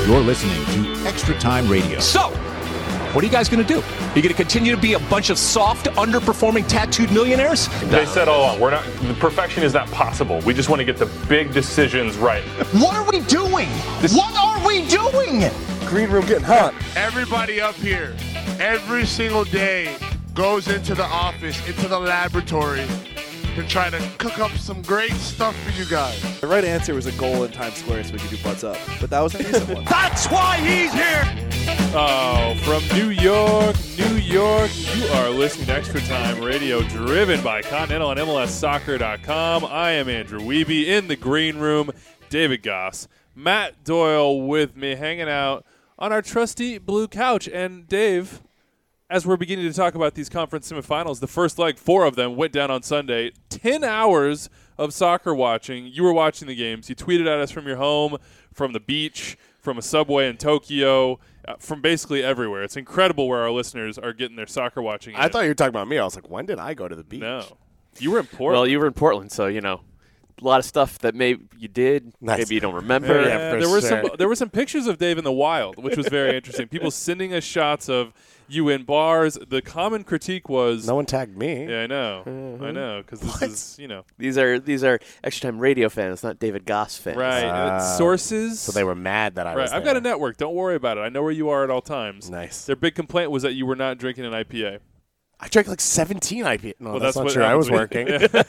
You're listening to Extra Time Radio. So, what are you guys going to do? Are you going to continue to be a bunch of soft, underperforming, tattooed millionaires? They said all along, perfection is not possible. We just want to get the big decisions right. What are we doing? What are we doing? Green room getting hot. Everybody up here, every single day, goes into the office, into the laboratory, to try to cook up some great stuff for you guys. The right answer was a goal in Times Square so we could do butts up. But that was an easy one. That's why he's here! Oh, from New York, you are listening to Extra Time Radio, driven by Continental and MLSsoccer.com. I am Andrew Wiebe. In the green room, David Goss, Matt Doyle with me, hanging out on our trusty blue couch. And Dave, as we're beginning to talk about these conference semifinals, the first leg, 4 of them, went down on Sunday. 10 hours of soccer watching. You were watching the games. You tweeted at us from your home, from the beach, from a subway in Tokyo, from basically everywhere. It's incredible where our listeners are getting their soccer watching. I thought you were talking about me. I was like, when did I go to the beach? No. You were in Portland. Well, you were in Portland, so, a lot of stuff that maybe you did, maybe you don't remember. Yeah, there were some pictures of Dave in the wild, which was very interesting. People sending us shots of you in bars. The common critique was no one tagged me. Yeah, I know, because this is these are Extra Time Radio fans, not David Goss fans. Right. Sources. So they were mad that I was there. I've got a network. Don't worry about it. I know where you are at all times. Nice. Their big complaint was that you were not drinking an IPA. I drank like 17 IPA. No, well, that's not true. I was working.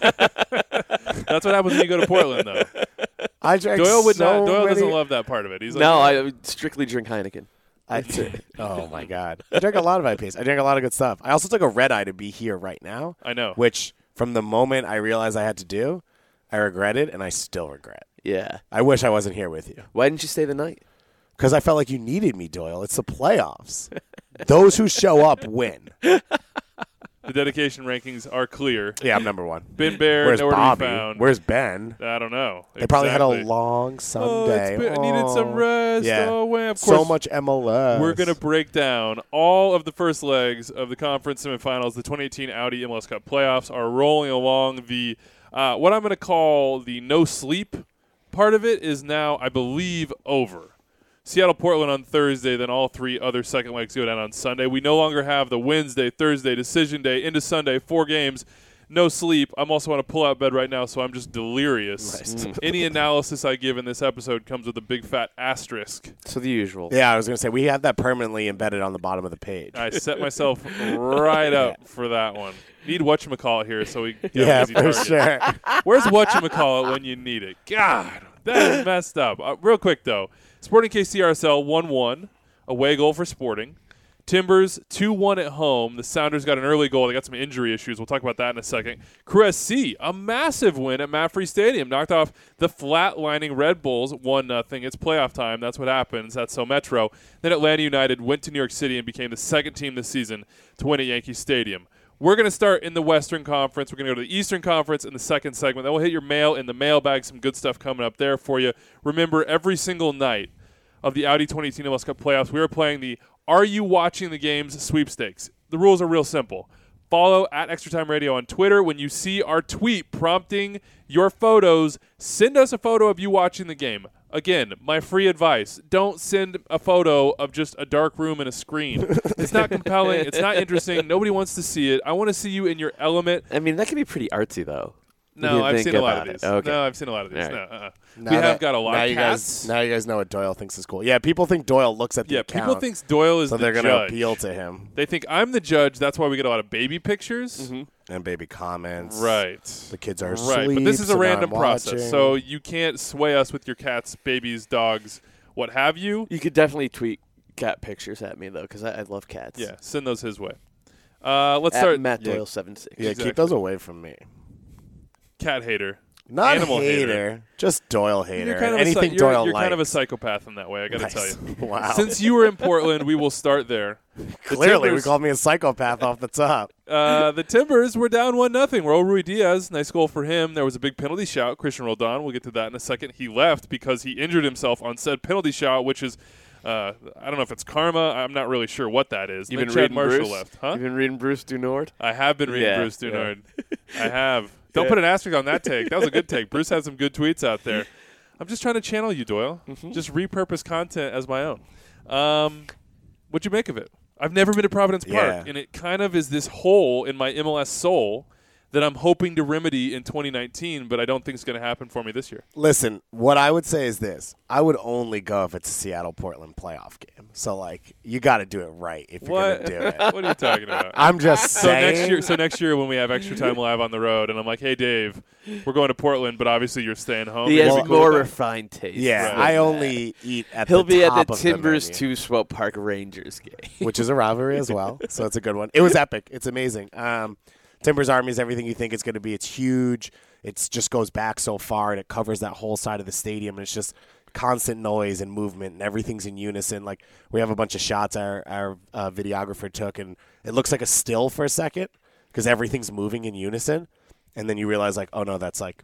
That's what happens when you go to Portland, though. I drank Doyle many... doesn't love that part of it. He's like, no, I strictly drink Heineken. Oh, my God. I drank a lot of IPAs. I drank a lot of good stuff. I also took a red eye to be here right now. I know. Which, from the moment I realized I had to do, I regretted, and I still regret. Yeah. I wish I wasn't here with you. Why didn't you stay the night? Because I felt like you needed me, Doyle. It's the playoffs. Those who show up win. The dedication rankings are clear. Yeah, I'm number 1. Ben Bear, Where's nowhere Bobby? to be found. Where's Ben? I don't know. They probably had a long Sunday. I needed some rest. Yeah. Oh, man. Of course, so much MLS. We're going to break down all of the first legs of the conference semifinals. The 2018 Audi MLS Cup playoffs are rolling along. The what I'm going to call the no sleep part of it is now, I believe, over. Seattle-Portland on Thursday, then all 3 other second legs go down on Sunday. We no longer have the Wednesday, Thursday, decision day, into Sunday, 4 games, no sleep. I'm also on a pull-out bed right now, so I'm just delirious. Nice. Any analysis I give in this episode comes with a big fat asterisk. So the usual. Yeah, I was going to say, we have that permanently embedded on the bottom of the page. I set myself right up for that one. Need whatchamacallit here so we get yeah, an easy for target. sure. Where's whatchamacallit when you need it? God, that is messed up. Real quick, though. Sporting KC RSL 1-1, away goal for Sporting. Timbers 2-1 at home. The Sounders got an early goal. They got some injury issues. We'll talk about that in a second. Crew SC, a massive win at MAPFRE Stadium. Knocked off the flat-lining Red Bulls 1-0. It's playoff time. That's what happens. That's so Metro. Then Atlanta United went to New York City and became the second team this season to win at Yankee Stadium. We're going to start in the Western Conference. We're going to go to the Eastern Conference in the second segment. Then we'll hit your mail in the mailbag. Some good stuff coming up there for you. Remember, every single night of the Audi 2018 MLS Cup playoffs, we are playing the Are You Watching the Games sweepstakes. The rules are real simple. Follow at Extra Time Radio on Twitter. When you see our tweet prompting your photos, send us a photo of you watching the game. Again, my free advice, don't send a photo of just a dark room and a screen. It's not compelling. It's not interesting. Nobody wants to see it. I want to see you in your element. I mean, that can be pretty artsy, though. No, I've seen a lot of these. Okay. No, I've seen a lot of these. Right. No, we have got a lot of cats. Now you guys know what Doyle thinks is cool. Yeah, people think Doyle looks at the account. People think Doyle is so the they're judge. going to appeal to him. They think I'm the judge. That's why we get a lot of baby pictures. Mm-hmm. And baby comments. Right. The kids are right. asleep. But this is a so random now I'm process. watching. So you can't sway us with your cats, babies, dogs, what have you. You could definitely tweet cat pictures at me, though, because I love cats. Yeah, send those his way. Let's at start. Matt Doyle 76. Yeah, Exactly. keep those away from me. Cat hater. Not Animal hater. Just Doyle hater. You're kind of Anything you're, Doyle you're likes. kind of a psychopath in that way, I got to Nice. tell you. Wow. Since you were in Portland, we will start there. Clearly, we Timbers- called me a psychopath off the top. The Timbers were down 1-0. Raul Rui Diaz, nice goal for him. There was a big penalty shout. Christian Roldan, we'll get to that in a second. He left because he injured himself on said penalty shout, which is, I don't know if it's karma. I'm not really sure what that is. You've Then been Chad reading Marshall Bruce? left. Huh? You've been reading Bruce Dunord? I have been reading Yeah, Bruce Dunard. I have. Don't put an asterisk on that take. That was a good take. Bruce had some good tweets out there. I'm just trying to channel you, Doyle. Just repurpose content as my own. What'd you make of it? I've never been to Providence Park, and it kind of is this hole in my MLS soul that I'm hoping to remedy in 2019, but I don't think it's going to happen for me this year. Listen, what I would say is this. I would only go if it's a Seattle-Portland playoff game. So, like, you got to do it right if you're going to do it. What are you talking about? I'm just saying. So next year when we have Extra Time Live on the road, and I'm like, hey, Dave, we're going to Portland, but obviously you're staying home. He has more refined taste. Yeah, Right. I only eat at He'll the be top at the of Timbers menu, 2 Swope Park Rangers game. which is a rivalry as well. So it's a good one. It was epic. It's amazing. Timbers Army is everything you think it's going to be. It's huge. It just goes back so far, and it covers that whole side of the stadium. And it's just constant noise and movement, and everything's in unison. Like, we have a bunch of shots our videographer took, and it looks like a still for a second because everything's moving in unison. And then you realize, like, oh, no, that's like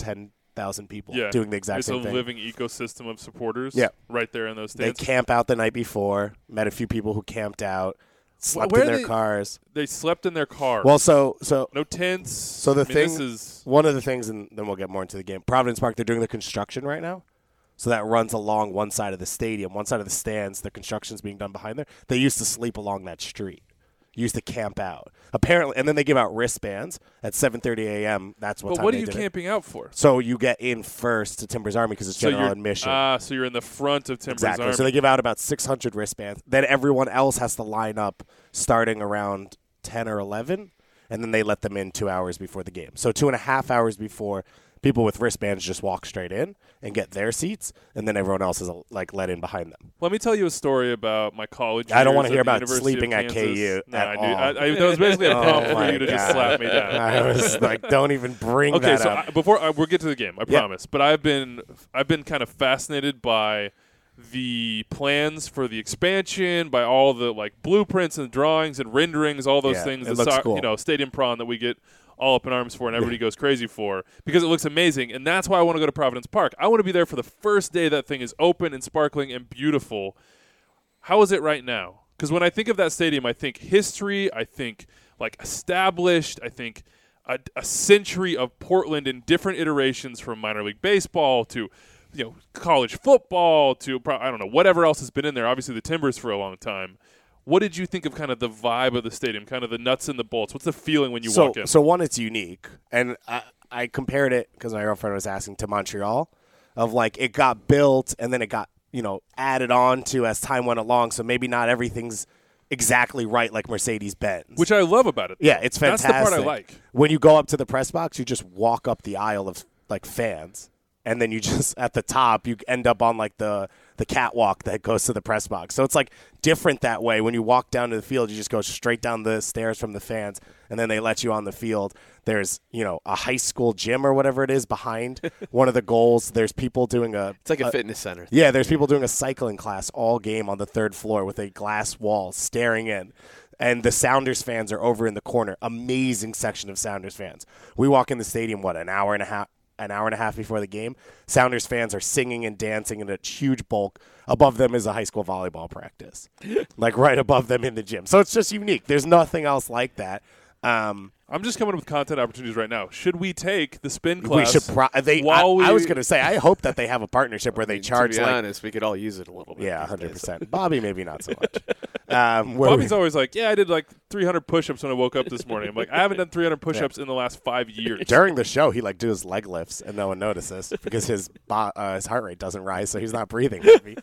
10,000 people doing the exact same thing. It's a living ecosystem of supporters right there in those stands. They camp out the night before. Met a few people who camped out. Slept in their cars. They slept in their cars. Well, so no tents. So one of the things, and then we'll get more into the game. Providence Park, they're doing the construction right now, so that runs along one side of the stadium, one side of the stands. The construction's being done behind there. They used to sleep along that street. Used to camp out apparently, and then they give out wristbands at 7:30 a.m. That's what. But time what they are you did camping out for? So you get in first to Timbers Army because it's general admission. So you're in the front of Timbers Exactly. Army. So they give out about 600 wristbands. Then everyone else has to line up starting around 10 or 11, and then they let them in 2 hours before the game. So 2.5 hours before, people with wristbands just walk straight in and get their seats, and then everyone else is like let in behind them. Let me tell you a story about my college years. I don't want to hear at the about University sleeping of at Kansas. KU No, at I all. that was basically a prompt for my you to just God. slap me down. I was like, don't even bring Okay, that so up. before we'll get to the game, I promise. But I've been kind of fascinated by the plans for the expansion, by all the like blueprints and drawings and renderings, all those things. it looks cool. Stadium prawn that we get all up in arms for and everybody goes crazy for because it looks amazing. And that's why I want to go to Providence Park. I want to be there for the first day that thing is open and sparkling and beautiful. How is it right now? Because when I think of that stadium, I think history, I think like established, I think a century of Portland in different iterations from minor league baseball to college football to I don't know, whatever else has been in there. Obviously the Timbers for a long time. What did you think of kind of the vibe of the stadium, kind of the nuts and the bolts? What's the feeling when you walk in? So one, it's unique. And I compared it, because my girlfriend was asking, to Montreal, of like it got built and then it got, added on to as time went along. So maybe not everything's exactly right like Mercedes-Benz. Which I love about it. Yeah, it's fantastic. That's the part I like. When you go up to the press box, you just walk up the aisle of like fans. And then you just, at the top, you end up on like the catwalk that goes to the press box. So it's like different that way. When you walk down to the field, you just go straight down the stairs from the fans, and then they let you on the field. There's, a high school gym or whatever it is behind one of the goals. There's people doing It's like a fitness center. Yeah, there's people doing a cycling class all game on the third floor with a glass wall staring in. And the Sounders fans are over in the corner. Amazing section of Sounders fans. We walk in the stadium, an hour and a half before the game. Sounders fans are singing and dancing in a huge bulk. Above them is a high school volleyball practice, like right above them in the gym. So it's just unique. There's nothing else like that. I'm just coming up with content opportunities right now. Should we take the spin class? We should. I was going to say, I hope that they have a partnership where they charge. To be honest, we could all use it a little bit. Yeah, 100%. Bobby, maybe not so much. Bobby's always like, I did like 300 push-ups when I woke up this morning. I'm like, I haven't done 300 push-ups in the last 5 years. During the show, he do his leg lifts, and no one notices because his heart rate doesn't rise, so he's not breathing heavy.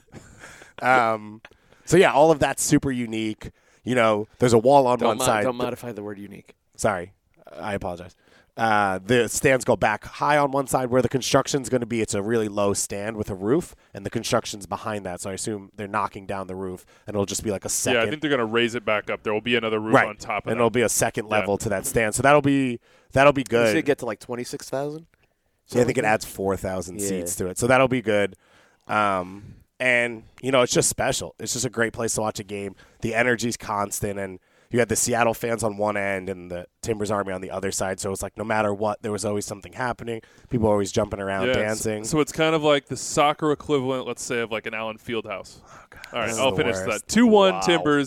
So yeah, all of that's super unique. There's a wall on one side. Don't modify the word unique. Sorry, I apologize. The stands go back high on one side where the construction's going to be. It's a really low stand with a roof, and the construction's behind that. So I assume they're knocking down the roof, and it'll just be like a second. Yeah, I think they're going to raise it back up. There will be another roof on top of it. And it'll be a second level to that stand. So that'll be good. Does it get to like 26,000? Yeah, I think it adds 4,000 seats to it. So that'll be good. And, it's just special. It's just a great place to watch a game. The energy's constant, and you had the Seattle fans on one end and the Timbers Army on the other side. So it was like no matter what, there was always something happening. People were always jumping around, dancing. So it's kind of like the soccer equivalent, let's say, of like an Allen Fieldhouse. Oh, God, all right, this I'll is the finish worst. that. 2-1 Wow. Timbers.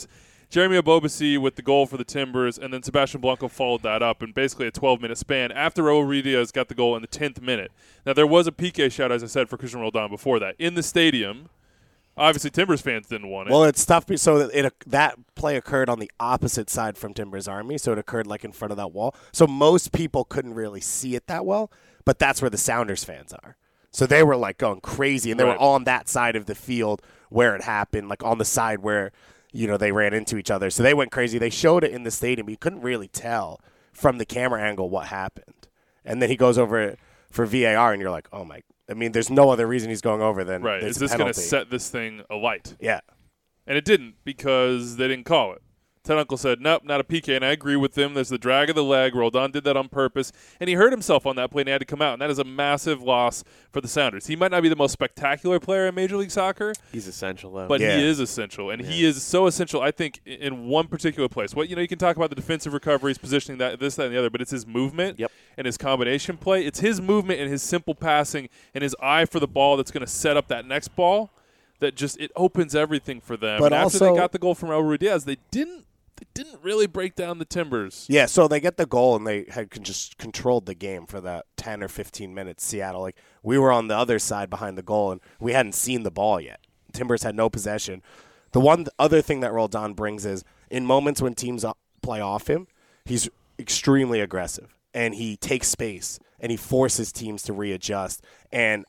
Jeremy Ebobisse with the goal for the Timbers, and then Sebastian Blanco followed that up in basically a 12-minute span after Raul Ruidiaz got the goal in the 10th minute. Now, there was a PK shout, as I said, for Christian Roldan before that. In the stadium, obviously Timbers fans didn't want it. Well, it's tough. So that play occurred on the opposite side from Timbers Army, so it occurred like in front of that wall. So most people couldn't really see it that well, but that's where the Sounders fans are. So they were like going crazy, and they were on that side of the field where it happened, like on the side where they ran into each other. So they went crazy. They showed it in the stadium, but you couldn't really tell from the camera angle what happened. And then he goes over for VAR, and you're like, oh my. I mean, there's no other reason he's going over than right. Is this going to set this thing alight? Yeah. And it didn't because they didn't call it. Ted Uncle said, nope, not a PK, and I agree with him. There's the drag of the leg. Roldan did that on purpose, and he hurt himself on that play and he had to come out, and that is a massive loss for the Sounders. He might not be the most spectacular player in Major League Soccer. He's essential, though. But he is essential, and he is so essential, I think, in one particular place. You can talk about the defensive recoveries, positioning this, that, and the other, but it's his movement and his combination play. It's his movement and his simple passing and his eye for the ball that's going to set up that next ball that just it opens everything for them. But and also, after they got the goal from Raul Ruidiaz, they didn't really break down the Timbers. Yeah, so they get the goal, and they had just controlled the game for that 10 or 15 minutes, Seattle. Like, we were on the other side behind the goal, and we hadn't seen the ball yet. Timbers had no possession. The other thing that Roldan brings is, in moments when teams play off him, he's extremely aggressive, and he takes space, and he forces teams to readjust. And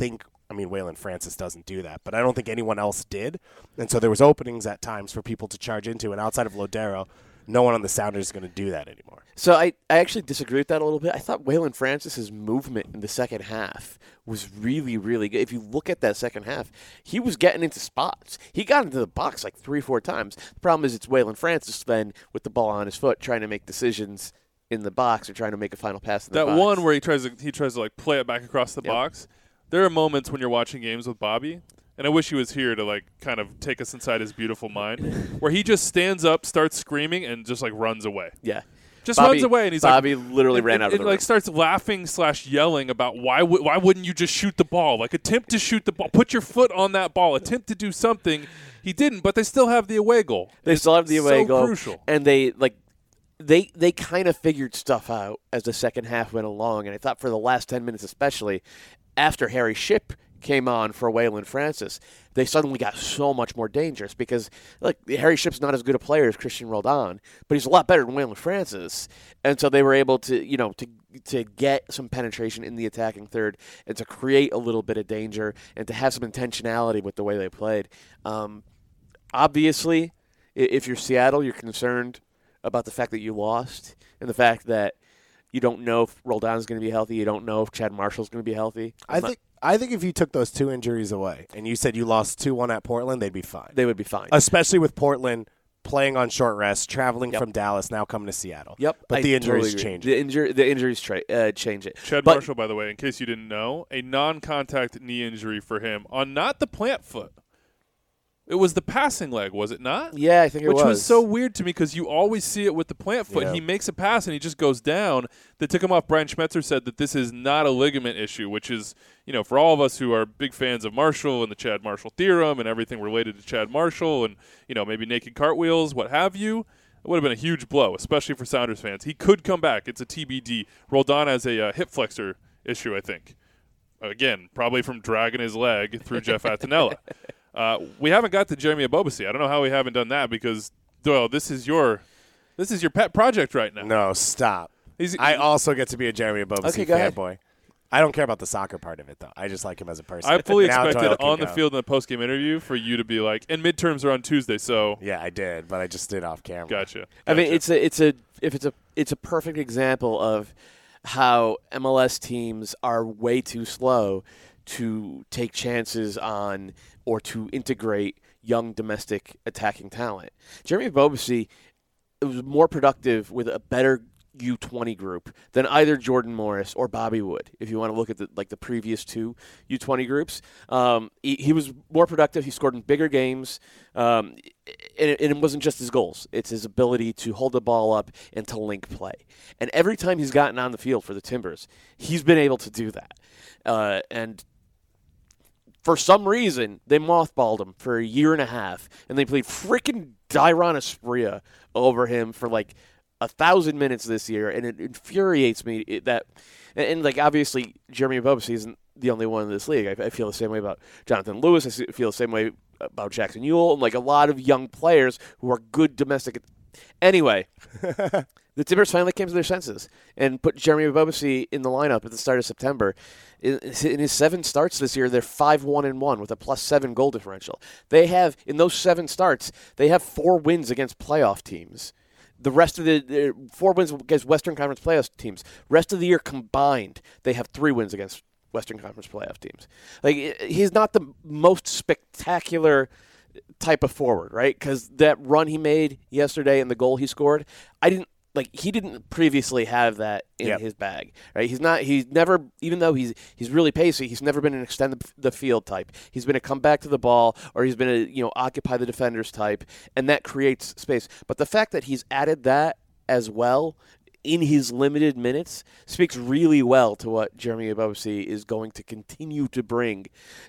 Waylon Francis doesn't do that, but I don't think anyone else did. And so there was openings at times for people to charge into, and outside of Lodero, no one on the Sounders is going to do that anymore. So I actually disagree with that a little bit. I thought Waylon Francis's movement in the second half was really, really good. If you look at that second half, he was getting into spots. He got into the box like 3-4 times. The problem is it's Waylon Francis then with the ball on his foot trying to make decisions in the box or trying to make a final pass in the box. That one where he tries to like play it back across the box. There are moments when you're watching games with Bobby, and I wish he was here to like kind of take us inside his beautiful mind, where he just stands up, starts screaming, and just like runs away. Yeah. Just runs away, and he's Bobby literally ran out of the room. Like starts laughing / yelling about why wouldn't you just shoot the ball? Like attempt to shoot the ball, put your foot on that ball, attempt to do something. He didn't, but they still have the away goal. They still have the away goal, crucial. And they kind of figured stuff out as the second half went along. And I thought for the last 10 minutes, especially after Harry Shipp came on for Waylon Francis, they suddenly got so much more dangerous because, Harry Shipp's not as good a player as Christian Roldan, but he's a lot better than Waylon Francis. And so they were able to, to get some penetration in the attacking third and to create a little bit of danger and to have some intentionality with the way they played. Obviously, if you're Seattle, you're concerned about the fact that you lost and the fact that you don't know if Roldan's going to be healthy. You don't know if Chad Marshall's going to be healthy. I think if you took those two injuries away and you said you lost 2-1 at Portland, they'd be fine. They would be fine. Especially with Portland playing on short rest, traveling from Dallas, now coming to Seattle. Yep. But the injuries change it. The injuries change it. Chad Marshall, by the way, in case you didn't know, a non-contact knee injury for him on not the plant foot. It was the passing leg, was it not? Yeah, I think it was. Which was so weird to me because you always see it with the plant foot. Yeah. He makes a pass and he just goes down. They took him off. Brian Schmetzer said that this is not a ligament issue, which is, for all of us who are big fans of Marshall and the Chad Marshall theorem and everything related to Chad Marshall and, maybe naked cartwheels, what have you, it would have been a huge blow, especially for Sounders fans. He could come back. It's a TBD. Roldan has a hip flexor issue, I think. Again, probably from dragging his leg through Jeff Attinella. We haven't got to Jeremy Ebobisse. I don't know how we haven't done that because, Doyle, this is your pet project right now. No, stop. I also get to be a Jeremy Ebobisse fanboy. I don't care about the soccer part of it, though. I just like him as a person. I fully expected on the field in the post-game interview for you to be like, and midterms are on Tuesday, so. Yeah, I did, but I just did off camera. Gotcha. I mean, it's a perfect example of how MLS teams are way too slow to take chances on or to integrate young domestic attacking talent. Jeremy Ebobisse was more productive with a better U20 group than either Jordan Morris or Bobby Wood. If you want to look at the previous two U20 groups, he was more productive. He scored in bigger games, and it wasn't just his goals. It's his ability to hold the ball up and to link play. And every time he's gotten on the field for the Timbers, he's been able to do that. And for some reason, they mothballed him for a year and a half, and they played freaking Dairon Asprilla over him for like 1,000 minutes this year, and it infuriates me that. And like obviously, Jeremy Ebobisse isn't the only one in this league. I feel the same way about Jonathan Lewis. I feel the same way about Jackson Ewell, and like a lot of young players who are good domestic. Anyway, the Timbers finally came to their senses and put Jeremy Ebobisse in the lineup at the start of September. In his 7 starts this year, they're 5-1-1 with a +7 goal differential. They have, in those 7 starts, they have 4 wins against playoff teams. The rest of the 4 wins against Western Conference playoff teams. Rest of the year combined, they have 3 wins against Western Conference playoff teams. Like, he's not the most spectacular type of forward, right? Because that run he made yesterday and the goal he scored, he didn't previously have that in his bag, right? He's never, even though he's really pacey, he's never been an extend the field type. He's been a come back to the ball, or he's been a, occupy the defenders type, and that creates space. But the fact that he's added that as well in his limited minutes speaks really well to what Jeremy Ebobisse is going to continue to bring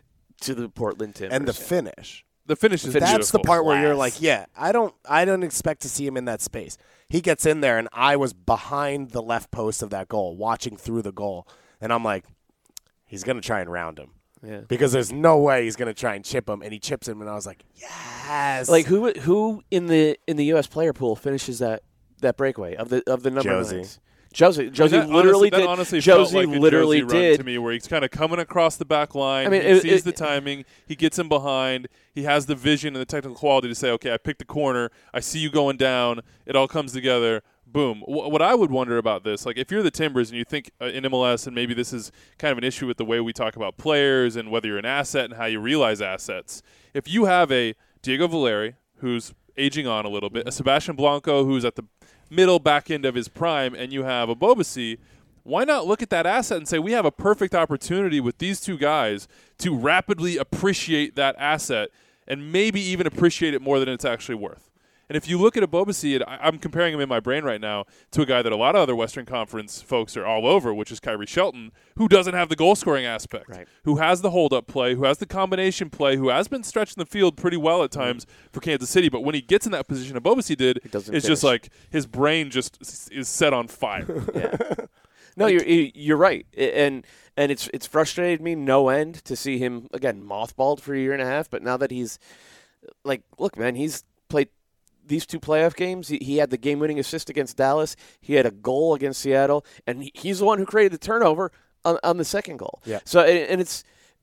to the Portland Timbers. And the finish. The finish is That's beautiful. the part where you're like, I don't expect to see him in that space. He gets in there, and I was behind the left post of that goal, watching through the goal, and I'm like, he's going to try and round him. Yeah. Because there's no way he's going to try and chip him, and he chips him, and I was like, yes. Like who in the U.S. player pool finishes that breakaway of the number Josie. 9s? Josie literally did. Honestly Josie felt like a literally Josie run did to me, where he's kind of coming across the back line. I mean, he sees the timing. He gets him behind. He has the vision and the technical quality to say, "Okay, I picked the corner. I see you going down. It all comes together. Boom." What I would wonder about this, like if you're the Timbers and you think in MLS, and maybe this is kind of an issue with the way we talk about players and whether you're an asset and how you realize assets. If you have a Diego Valeri who's aging on a little bit, a Sebastian Blanco who's at the middle back end of his prime, and you have Ebobisse, why not look at that asset and say we have a perfect opportunity with these 2 guys to rapidly appreciate that asset and maybe even appreciate it more than it's actually worth. And if you look at Ebobisse, I'm comparing him in my brain right now to a guy that a lot of other Western Conference folks are all over, which is Kyrie Shelton, who doesn't have the goal-scoring aspect, right, who has the hold-up play, who has the combination play, who has been stretching the field pretty well at times for Kansas City. But when he gets in that position Ebobisse did, it's just like his brain just is set on fire. Yeah. No, you're right, and it's frustrated me no end to see him again mothballed for a year and a half. But now that he's like, look, man, he's played these 2 playoff games. He had the game-winning assist against Dallas. He had a goal against Seattle, and he's the one who created the turnover on the second goal. Yeah. So and it's,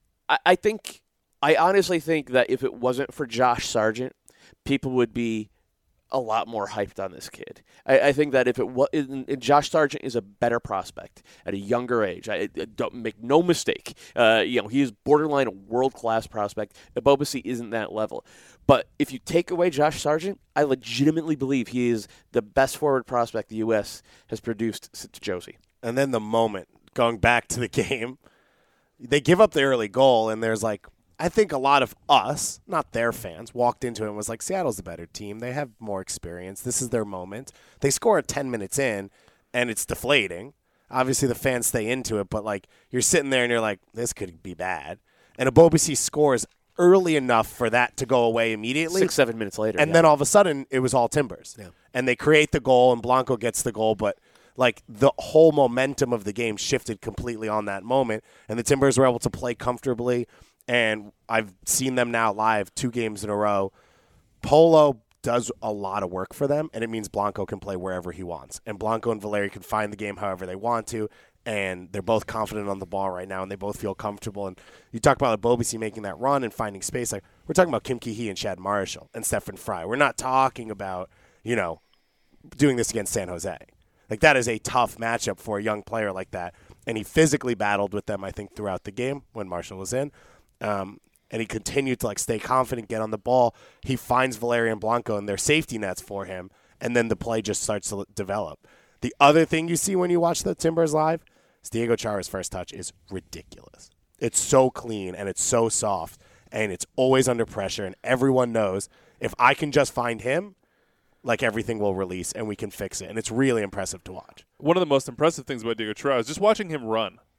I honestly think that if it wasn't for Josh Sargent, people would be a lot more hyped on this kid. I think that if it was, Josh Sargent is a better prospect at a younger age. I don't make no mistake. He is borderline a world-class prospect. Ebobisse isn't that level. But if you take away Josh Sargent, I legitimately believe he is the best forward prospect the U.S. has produced since Josie. And then the moment, going back to the game, they give up the early goal, and there's like, I think a lot of us, not their fans, walked into it and was like, Seattle's the better team. They have more experience. This is their moment. They score 10 minutes in, and it's deflating. Obviously, the fans stay into it, but like you're sitting there and you're like, this could be bad. And Ebobisse scores early enough for that to go away immediately. 6-7 minutes later. And then all of a sudden, it was all Timbers. Yeah. And they create the goal, and Blanco gets the goal, but like the whole momentum of the game shifted completely on that moment, and the Timbers were able to play comfortably. And I've seen them now live 2 games in a row. Polo does a lot of work for them, and it means Blanco can play wherever he wants. And Blanco and Valeri can find the game however they want to, and they're both confident on the ball right now, and they both feel comfortable. And you talk about Ebobisse making that run and finding space. Like we're talking about Kim Ki-hee and Chad Marshall and Stephen Fry. We're not talking about, doing this against San Jose. Like that is a tough matchup for a young player like that. And he physically battled with them, I think, throughout the game when Marshall was in. And he continued to stay confident, get on the ball. He finds Valeri and Blanco and their safety nets for him, and then the play just starts to develop. The other thing you see when you watch the Timbers live is Diego Chara's first touch is ridiculous. It's so clean and it's so soft, and it's always under pressure, and everyone knows if I can just find him, everything will release and we can fix it, and it's really impressive to watch. One of the most impressive things about Diego Chara is just watching him run.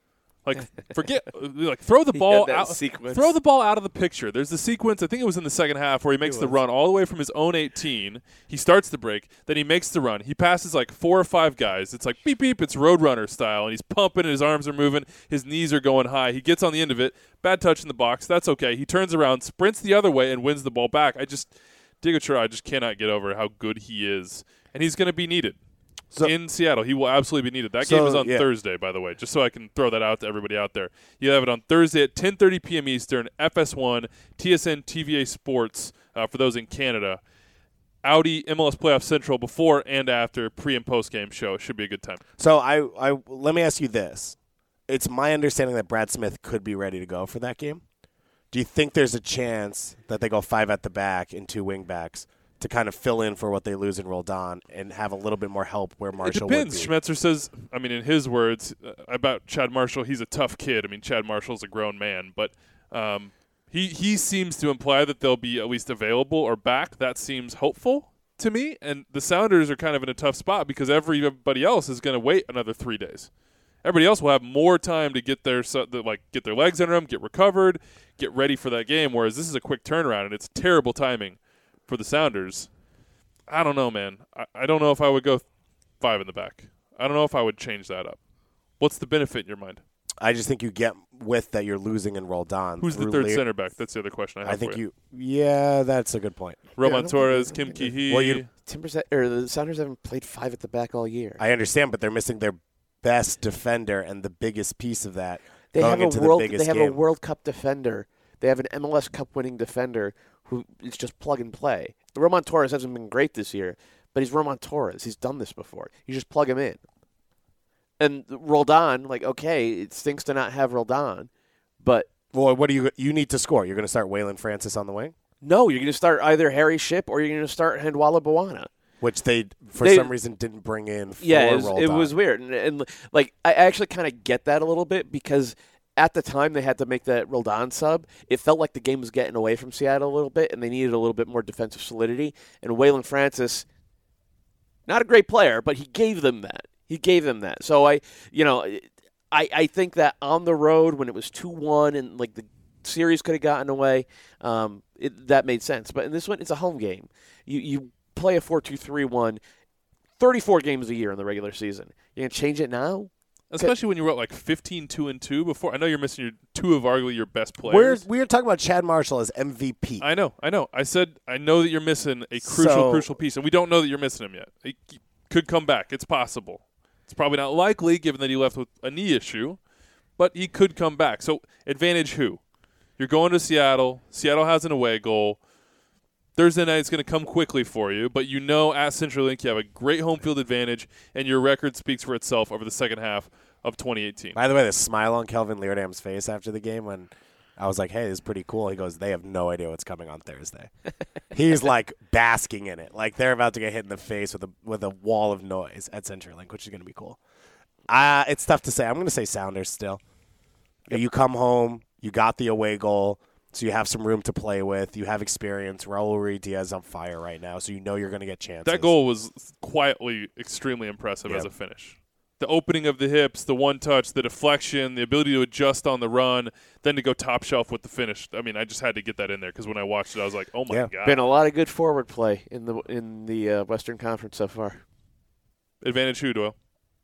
Like throw the ball that out. sequence. Throw the ball out of the picture. There's the sequence. I think it was in the second half where he makes the run all the way from his own 18. He starts the break, then he makes the run. He passes like 4 or 5 guys. It's like beep beep. It's Roadrunner style, and he's pumping. And his arms are moving. His knees are going high. He gets on the end of it. Bad touch in the box. That's okay. He turns around, sprints the other way, and wins the ball back. Diego Chara, I just cannot get over how good he is, and he's going to be needed. In Seattle, he will absolutely be needed. That game is on Thursday, by the way, just so I can throw that out to everybody out there. You have it on Thursday at 10:30 p.m. Eastern, FS1, TSN TVA Sports for those in Canada. Audi MLS Playoff Central before and after pre- and post-game show. It should be a good time. So I let me ask you this. It's my understanding that Brad Smith could be ready to go for that game. Do you think there's a chance that they go 5 at the back and 2 wing backs to kind of fill in for what they lose in Roldan and have a little bit more help where Marshall It depends. would be? Schmetzer says, I mean, in his words, about Chad Marshall, he's a tough kid. I mean, Chad Marshall's a grown man, but he seems to imply that they'll be at least available or back. That seems hopeful to me, and the Sounders are kind of in a tough spot because everybody else is going to wait another 3 days. Everybody else will have more time to get their legs under them, get recovered, get ready for that game, whereas this is a quick turnaround, and it's terrible timing for the Sounders. I don't know, man. I don't know if I would go 5 in the back. I don't know if I would change that up. What's the benefit in your mind? I just think you get with that you're losing in Roldan. Who's the third center back? That's the other question I have. I think yeah, that's a good point. Roman Torres, Kim Ki-hee. Well, the Sounders haven't played 5 at the back all year. I understand, but they're missing their best defender and the biggest piece of that. They have a World Cup defender. They have an MLS Cup winning defender who is just plug and play. Roman Torres hasn't been great this year, but he's Roman Torres. He's done this before. You just plug him in. And Roldan, okay, it stinks to not have Roldan, but well, what do you need to score? You're going to start Waylon Francis on the wing? No, you're going to start either Harry Shipp or you're going to start Handwalla Bawana. Which they some reason didn't bring in for Roldan. It was weird. And I actually kind of get that a little bit because at the time they had to make that Roldan sub. It felt like the game was getting away from Seattle a little bit, and they needed a little bit more defensive solidity. And Waylon Francis, not a great player, but he gave them that. So I think that on the road when it was 2-1 and the series could have gotten away, that made sense. But in this one, it's a home game. You play a 4-2-3-1 34 games a year in the regular season. You're going to change it now? Especially when you were at 15-2-2 before. I know you're missing 2 of arguably your best players. We were talking about Chad Marshall as MVP. I know. I said I know that you're missing a crucial piece, and we don't know that you're missing him yet. He could come back. It's possible. It's probably not likely given that he left with a knee issue, but he could come back. So advantage who? You're going to Seattle. Seattle has an away goal. Thursday night is going to come quickly for you, but at CenturyLink you have a great home field advantage, and your record speaks for itself over the second half of 2018. By the way, the smile on Kelvin Leerdam's face after the game when I was like, hey, this is pretty cool. He goes, they have no idea what's coming on Thursday. He's basking in it. They're about to get hit in the face with a wall of noise at CenturyLink, which is going to be cool. It's tough to say. I'm going to say Sounders still. Yep. You come home, you got the away goal. So you have some room to play with. You have experience. Raul Ruiz-Diaz on fire right now, so you know you're going to get chances. That goal was quietly extremely impressive as a finish. The opening of the hips, the one touch, the deflection, the ability to adjust on the run, then to go top shelf with the finish. I mean, I just had to get that in there because when I watched it, I was like, oh, my God. Been a lot of good forward play in the Western Conference so far. Advantage who, Doyle?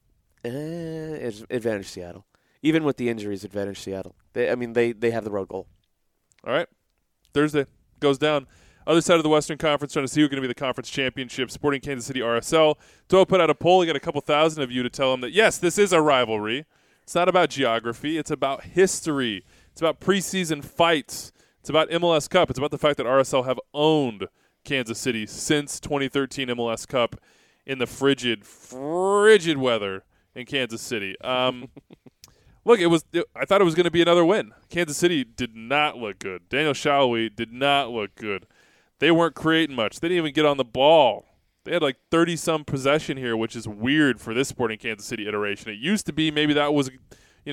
It's advantage Seattle. Even with the injuries, advantage Seattle. They have the road goal. All right. Thursday goes down. Other side of the Western Conference, trying to see who's going to be the conference championship. Sporting Kansas City RSL. Doyle put out a poll. He got a couple thousand of you to tell him that, yes, this is a rivalry. It's not about geography. It's about history. It's about preseason fights. It's about MLS Cup. It's about the fact that RSL have owned Kansas City since 2013 MLS Cup in the frigid weather in Kansas City. Look, I thought it was going to be another win. Kansas City did not look good. Daniel Shalhoub did not look good. They weren't creating much. They didn't even get on the ball. They had 30-some possession here, which is weird for this Sporting Kansas City iteration. It used to be maybe that was,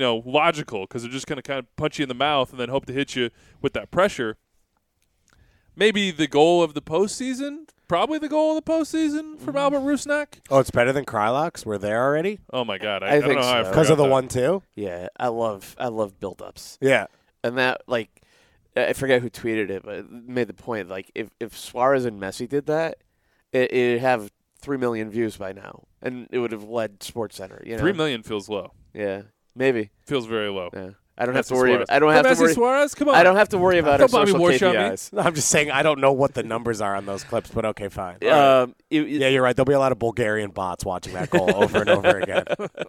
logical because they're just going to kind of punch you in the mouth and then hope to hit you with that pressure. maybe the goal of the postseason. Probably the goal of the postseason from Albert Rusnak. Oh, it's better than Krylak's? We're there already? Oh, my God. I I don't think know how I so. Because of the forgot that. 1-2? Yeah, I love build-ups. Yeah. And that, like, I forget who tweeted it, but it made the point, like, if Suarez and Messi did that, it'd have 3 million views by now, and it would have led SportsCenter. You know? 3 million feels low. Yeah, maybe. Feels very low. Yeah. I don't have to Messi worry. Suarez. I don't have to Messi worry. Suarez? Come on. I don't have to worry about our Don't Bobby social Warshot me. KPIs. No, I'm just saying I don't know what the numbers are on those clips, but okay, fine. Yeah, you're right. There'll be a lot of Bulgarian bots watching that goal over and over again.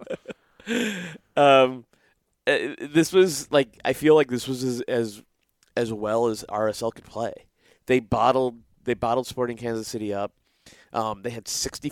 This was like, I feel like this was as well as RSL could play. They bottled Sporting Kansas City up. They had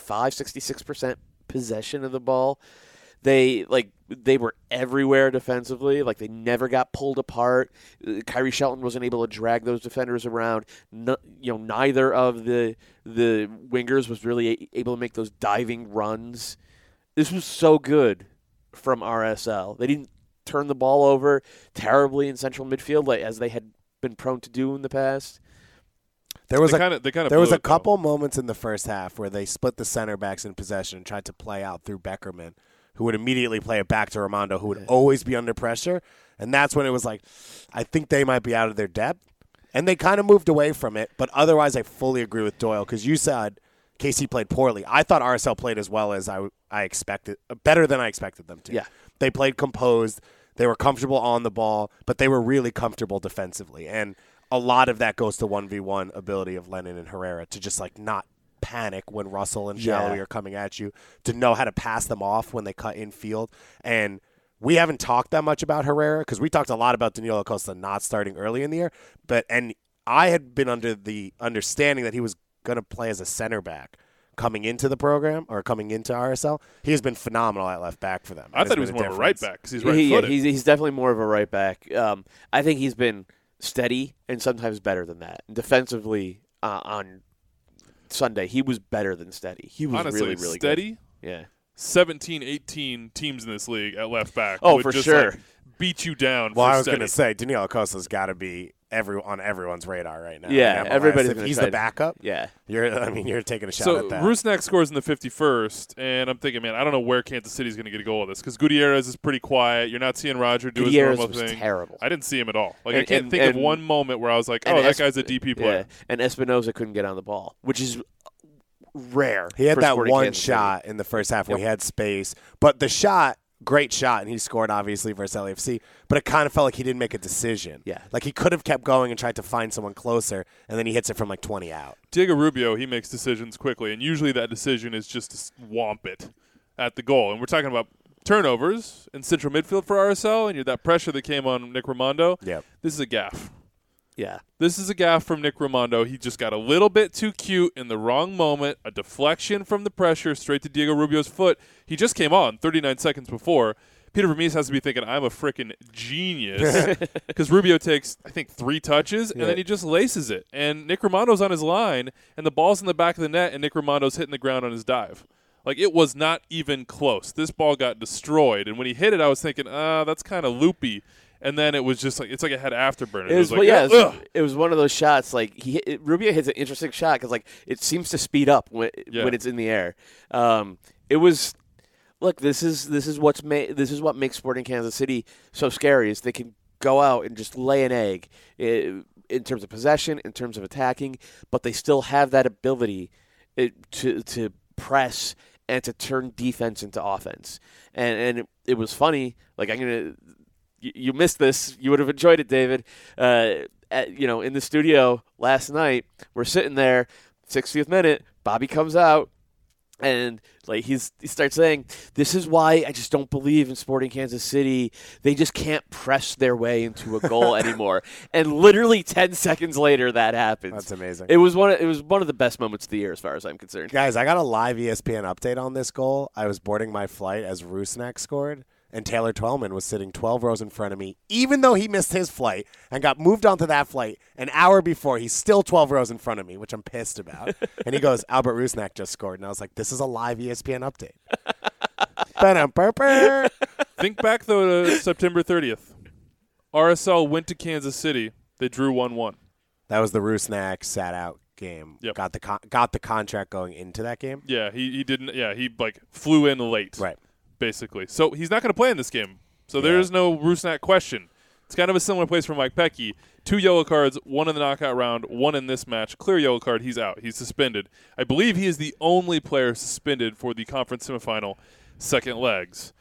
66% possession of the ball. They were everywhere defensively. Like, they never got pulled apart. Kyrie Shelton wasn't able to drag those defenders around. Neither of the wingers was really able to make those diving runs. This was so good from RSL. They didn't turn the ball over terribly in central midfield as they had been prone to do in the past. There was a couple moments in the first half where they split the center backs in possession and tried to play out through Beckerman, who would immediately play it back to Raimondo, who would always be under pressure. And that's when it was like, I think they might be out of their depth. And they kind of moved away from it. But otherwise, I fully agree with Doyle, because you said KC played poorly. I thought RSL played as well as I expected, better than I expected them to. Yeah. They played composed. They were comfortable on the ball, but they were really comfortable defensively. And a lot of that goes to 1v1 ability of Lennon and Herrera to just like not panic when Russell and Shallowy are coming at you, to know how to pass them off when they cut in field. And we haven't talked that much about Herrera because we talked a lot about Danilo Costa not starting early in the year. And I had been under the understanding that he was going to play as a center back coming into the program or coming into RSL. He has been phenomenal at left back for them. I thought he was more of a right back because he's right-footed. He's definitely more of a right back. I think he's been steady and sometimes better than that. Defensively on Sunday, he was better than steady. He was honestly really, really steady. Good. Yeah. 17, 18 teams in this league at left back. Oh, would for just, sure. Like, beat you down. Well, for I was steady. going to say Danilo Costa's got to be on everyone's radar right now. Yeah, in MLS. everybody's If gonna he's try the to- backup. Yeah. You're taking a shot So at that. Rusnak scores in the 51st, and I'm thinking, man, I don't know where Kansas City's going to get a goal of this because Gutierrez is pretty quiet. You're not seeing Roger do Gutierrez his normal was thing. terrible. I didn't see him at all. Like I And- can't and- think of and- one moment where I was like, and oh, that guy's a DP player. Yeah, and Espinoza couldn't get on the ball, which is rare. He had for that Sporting one Kansas City. shot in the first half where he had space, but the shot, great shot, and he scored obviously versus LAFC, but it kind of felt like he didn't make a decision. Yeah. Like he could have kept going and tried to find someone closer, and then he hits it from like 20 out. Diego Rubio, he makes decisions quickly, and usually that decision is just to whomp it at the goal. And we're talking about turnovers in central midfield for RSL, and that pressure that came on Nick Raimondo. Yep. This is a gaffe. Yeah. This is a gaffe from Nick Raimondo. He just got a little bit too cute in the wrong moment. A deflection from the pressure straight to Diego Rubio's foot. He just came on 39 seconds before. Peter Vermees has to be thinking, I'm a freaking genius. Because Rubio takes, I think, 3 touches, and then he just laces it. And Nick Raimondo's on his line, and the ball's in the back of the net, and Nick Raimondo's hitting the ground on his dive. Like, it was not even close. This ball got destroyed. And when he hit it, I was thinking, that's kind of loopy. And then it was just like, it's like it had afterburner. It was one of those shots. Like Rubio hits an interesting shot because like it seems to speed up when it's in the air. It was. Look, this is what makes Sporting Kansas City so scary is they can go out and just lay an egg in terms of possession, in terms of attacking, but they still have that ability to press and to turn defense into offense. And it was funny. Like you missed this. You would have enjoyed it, David. In the studio last night, we're sitting there, 60th minute. Bobby comes out, and like he starts saying, "This is why I just don't believe in Sporting Kansas City. They just can't press their way into a goal anymore." And literally 10 seconds later, that happens. That's amazing. It was one of the best moments of the year, as far as I'm concerned. Guys, I got a live ESPN update on this goal. I was boarding my flight as Rusnak scored, and Taylor Twellman was sitting 12 rows in front of me, even though he missed his flight and got moved onto that flight an hour before. He's still 12 rows in front of me, which I'm pissed about. And he goes, Albert Rusnak just scored. And I was like, this is a live ESPN update. Think back, though, to September 30th. RSL went to Kansas City. They drew 1-1. That was the Rusnak sat out game. Yep. Got the contract going into that game. Yeah, he didn't. Yeah, he flew in late. Right. Basically, so he's not going to play in this game. So there is no Rusnak question. It's kind of a similar place for Mike Pecky. 2 yellow cards, 1 in the knockout round, 1 in this match. Clear yellow card, he's out. He's suspended. I believe he is the only player suspended for the conference semifinal second legs.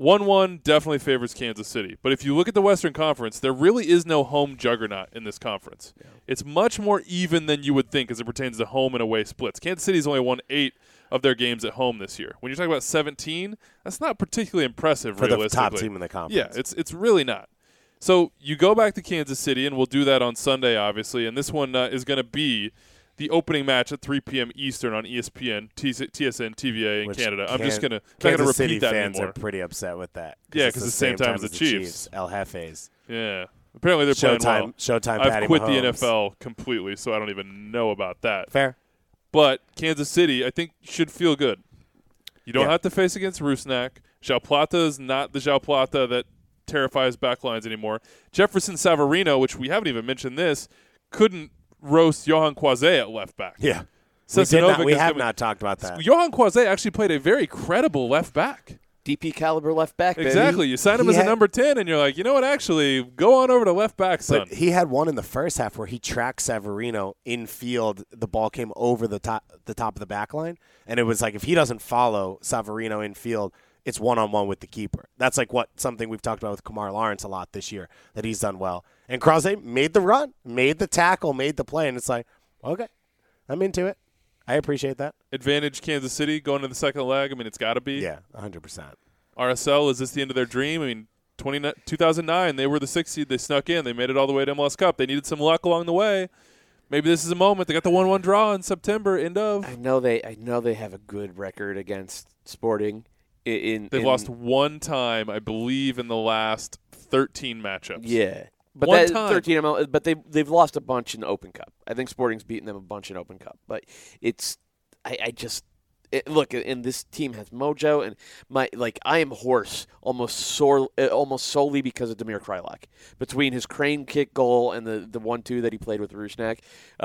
1-1 definitely favors Kansas City. But if you look at the Western Conference, there really is no home juggernaut in this conference. Yeah. It's much more even than you would think as it pertains to home and away splits. Kansas City's only won 8 of their games at home this year. When you're talking about 17, that's not particularly impressive for realistically. the top team in the conference. Yeah, it's really not. So you go back to Kansas City, and we'll do that on Sunday, obviously. And this one is going to be the opening match at 3 p.m. Eastern on ESPN, TSN, TVA in Canada. I'm just going to Kansas repeat that fans anymore. Are pretty upset with that. Yeah, because it's the same time as the Chiefs. El Jefes. Yeah. Apparently they're playing well. Showtime. I've quit Mahomes. the NFL completely, so I don't even know about that. Fair. But Kansas City, I think, should feel good. You don't have to face against Rusnak. João Plata is not the João Plata that terrifies backlines anymore. Jefferson Savarino, which we haven't even mentioned this, couldn't roast Johan Kwase at left back. Yeah. We have not talked about that. Johan Kwase actually played a very credible left back. DP caliber left back, baby. Exactly. You sign him as a number 10, and you're like, you know what, actually, go on over to left back, son. But he had one in the first half where he tracked Savarino in field. The ball came over the top of the back line, and it was like if he doesn't follow Savarino in field, it's one-on-one with the keeper. That's like something we've talked about with Kamar Lawrence a lot this year, that he's done well. And Krause made the run, made the tackle, made the play, and it's like, okay, I'm into it. I appreciate that. Advantage Kansas City going to the second leg. I mean, it's got to be. Yeah, 100%. RSL, is this the end of their dream? I mean, 2009, they were the 6th seed. They snuck in. They made it all the way to MLS Cup. They needed some luck along the way. Maybe this is a moment. They got the 1-1 draw in September. End of. I know they have a good record against Sporting. They've lost one time, I believe, in the last 13 matchups. Yeah. But one time. 13 ML, but they've lost a bunch in the Open Cup. I think Sporting's beaten them a bunch in Open Cup. But it's look, and this team has mojo, and I am hoarse almost solely because of Damir Kreilach. Between his crane kick goal and the 1-2 that he played with Rusnak,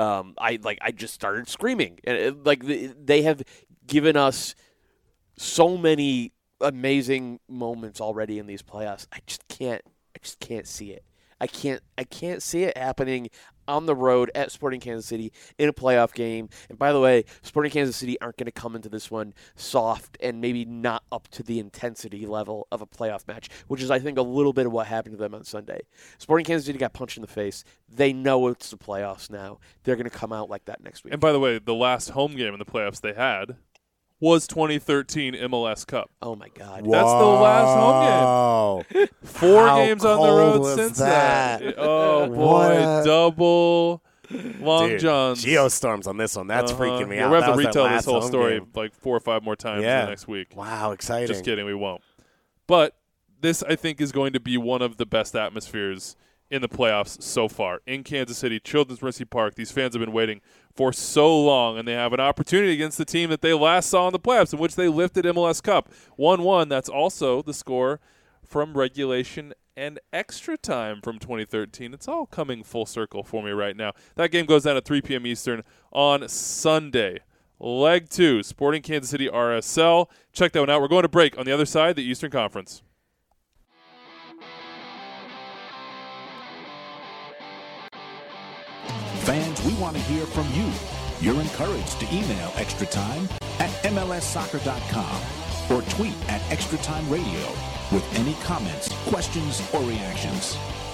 I just started screaming. And they have given us so many amazing moments already in these playoffs. I just can't see it. I can't see it happening on the road at Sporting Kansas City in a playoff game. And by the way, Sporting Kansas City aren't going to come into this one soft and maybe not up to the intensity level of a playoff match, which is, I think, a little bit of what happened to them on Sunday. Sporting Kansas City got punched in the face. They know it's the playoffs now. They're going to come out like that next week. And by the way, the last home game in the playoffs they had was 2013 MLS Cup. Oh, my God. Whoa. That's the last home game. 4 games on the road since that. Oh, boy. Double Long Dude, Johns. Geostorms on this one. That's freaking me out. We have to That was retell their this whole last story home game. like 4 or 5 more times Yeah. the next week. Wow, exciting. Just kidding, we won't. But this, I think, is going to be one of the best atmospheres in the playoffs so far. In Kansas City, Children's Mercy Park, these fans have been waiting for so long, and they have an opportunity against the team that they last saw in the playoffs, in which they lifted MLS Cup. 1-1, that's also the score from regulation and extra time from 2013. It's all coming full circle for me right now. That game goes down at 3 p.m. Eastern on Sunday. Leg 2, Sporting Kansas City RSL. Check that one out. We're going to break on the other side, the Eastern Conference. Fans, we want to hear from you. You're encouraged to email Extra Time at MLSsoccer.com or tweet at Extra Time Radio with any comments, questions, or reactions.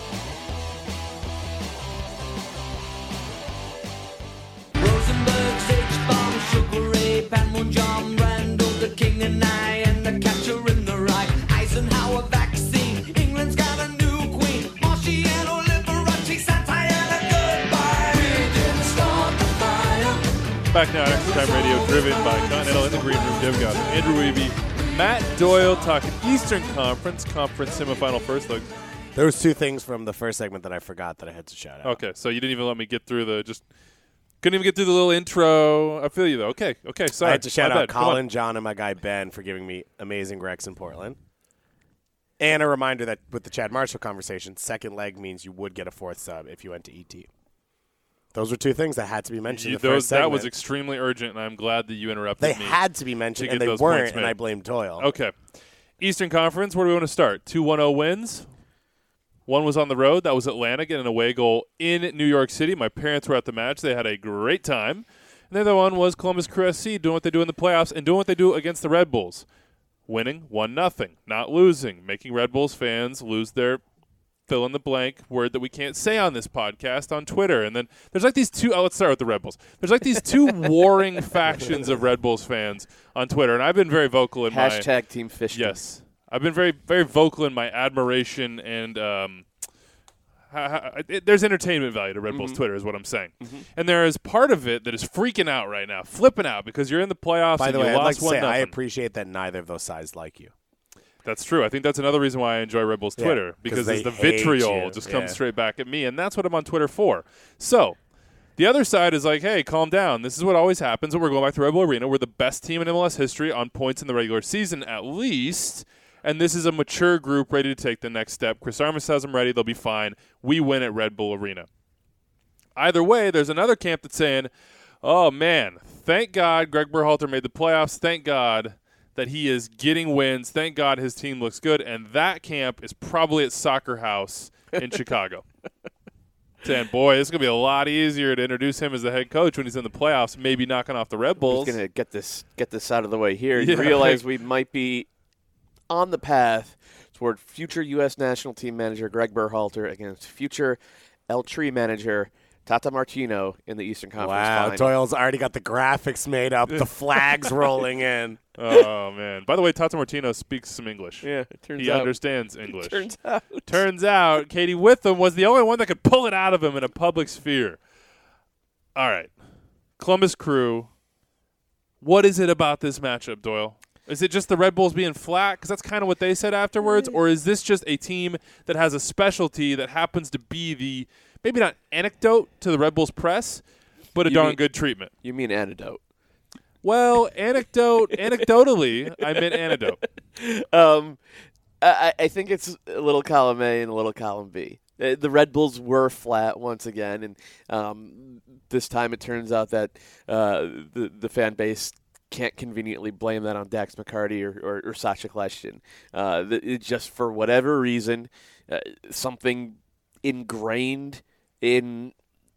Rosenberg, H-Bomb, Sugar Ray, Panmunjom, Randall, the King and I, and the catcher in the rye. Eisenhower vaccine, England's got a new queen. Marciano, Liberace, Santana, goodbye. We didn't start the fire. Back now at Extra Time Radio, driven by Continental in the Green Room. Dev Goss, Andrew Weeby, Matt Doyle talking Eastern Conference semifinal first leg. There was 2 things from the first segment that I forgot that I had to shout out. Okay, so you didn't even let me get through couldn't even get through the little intro. I feel you, though. Okay, sorry. I had to shout My out bad. Come Colin, on. John, and my guy Ben for giving me amazing Rex in Portland. And a reminder that with the Chad Marshall conversation, second leg means you would get a 4th sub if you went to ET. Those were two things that had to be mentioned in the first That segment. was extremely urgent, and I'm glad that you interrupted They me. had to be mentioned, to and get they those weren't, points and made. I blame Doyle. Okay. Eastern Conference, where do we want to start? 2 1-0 wins. One was on the road. That was Atlanta getting an away goal in New York City. My parents were at the match. They had a great time. And the other one was Columbus Crew SC doing what they do in the playoffs and doing what they do against the Red Bulls. Winning 1-0, not losing, making Red Bulls fans lose their fill-in-the-blank word that we can't say on this podcast on Twitter. And then there's like these two – let's start with the Red Bulls. There's like these two warring factions of Red Bulls fans on Twitter, and I've been very vocal in my – Hashtag Team Fish. Yes. I've been very, very vocal in my admiration and there's entertainment value to Red Bull's Twitter is what I'm saying. And there is part of it that is freaking out right now, flipping out because you're in the playoffs By and the you way, I'd like lost to say 1-0. I appreciate that neither of those sides like you. That's true. I think that's another reason why I enjoy Red Bull's Twitter, 'cause because they the hate vitriol you. just Yeah. comes straight back at me, and that's what I'm on Twitter for. So the other side is like, hey, calm down. This is what always happens when we're going back to Red Bull Arena. We're the best team in MLS history on points in the regular season at least, and this is a mature group ready to take the next step. Chris Armas has them ready. They'll be fine. We win at Red Bull Arena. Either way, there's another camp that's saying, oh, man, thank God Greg Berhalter made the playoffs. Thank God that he is getting wins. Thank God his team looks good. And that camp is probably at Soccer House in Chicago. Saying, boy, it's going to be a lot easier to introduce him as the head coach when he's in the playoffs, maybe knocking off the Red Bulls. Who's going to get this out of the way here? Yeah. You realize we might be on the path toward future U.S. national team manager Greg Berhalter against future El Tri manager Tata Martino in the Eastern Conference Wow, Final. Doyle's already got the graphics made up, the flags rolling in. Oh, man. By the way, Tata Martino speaks some English. Yeah, it turns He out. understands English. Turns out. Katie Witham was the only one that could pull it out of him in a public sphere. All right. Columbus Crew. What is it about this matchup, Doyle? Is it just the Red Bulls being flat? Because that's kind of what they said afterwards. Or is this just a team that has a specialty that happens to be the, maybe not anecdote to the Red Bulls press, but a You darn mean- good treatment? You mean antidote. Well, anecdotally, I meant antidote. I think it's a little column A and a little column B. The Red Bulls were flat once again, and this time it turns out that the fan base can't conveniently blame that on Dax McCarty or Sacha Kljestan. It just, for whatever reason, something ingrained in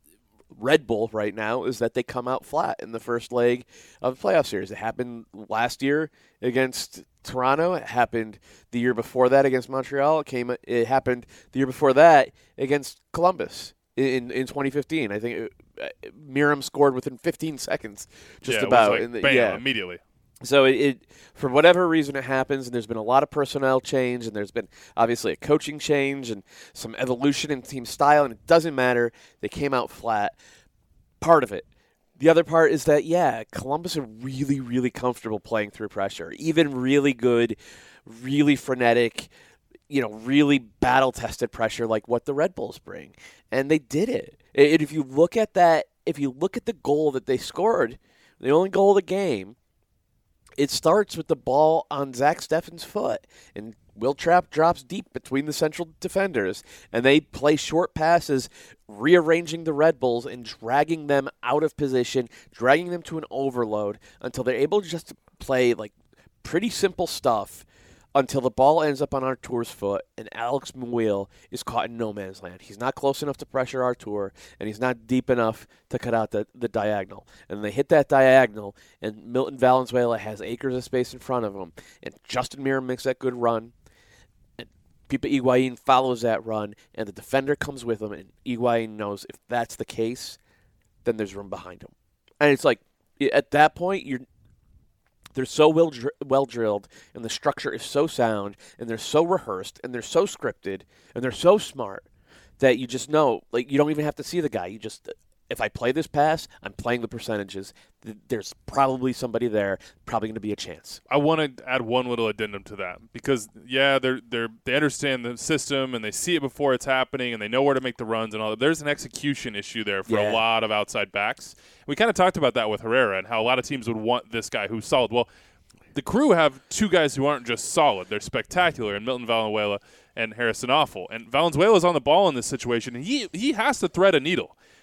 Red Bull right now is that they come out flat in the first leg of the playoff series. It happened last year against Toronto. It happened the year before that against Montreal. It happened the year before that against Columbus in 2015. I think Miram scored within 15 seconds, just Yeah, about. it was like, bam, immediately. So it for whatever reason it happens, and there's been a lot of personnel change, and there's been obviously a coaching change and some evolution in team style, and it doesn't matter. They came out flat. Part of it. The other part is that, yeah, Columbus are really, really comfortable playing through pressure, even really good, really frenetic, really battle-tested pressure like what the Red Bulls bring. And they did it. And if you look at that, if you look at the goal that they scored, the only goal of the game, it starts with the ball on Zach Steffen's foot, and Will Trapp drops deep between the central defenders, and they play short passes, rearranging the Red Bulls and dragging them out of position, dragging them to an overload until they're able just to play like pretty simple stuff until the ball ends up on Artur's foot and Alex Muil is caught in no man's land. He's not close enough to pressure Artur, and he's not deep enough to cut out the diagonal. And they hit that diagonal, and Milton Valenzuela has acres of space in front of him, and Justin Miram makes that good run. Pipa Higuain follows that run, and the defender comes with him, and Higuain knows if that's the case, then there's room behind him. And it's like, at that point, they're so well drilled, and the structure is so sound, and they're so rehearsed, and they're so scripted, and they're so smart that you just know, like, you don't even have to see the guy. You just, if I play this pass, I'm playing the percentages. There's probably somebody there, probably going to be a chance. I want to add one little addendum to that because, yeah, they understand the system and they see it before it's happening and they know where to make the runs and all that. There's an execution issue there for a lot of outside backs. We kind of talked about that with Herrera and how a lot of teams would want this guy who's solid. Well, the Crew have two guys who aren't just solid. They're spectacular, and Milton Valenzuela and Harrison Awful. And Valenzuela's on the ball in this situation, and he has to thread a needle.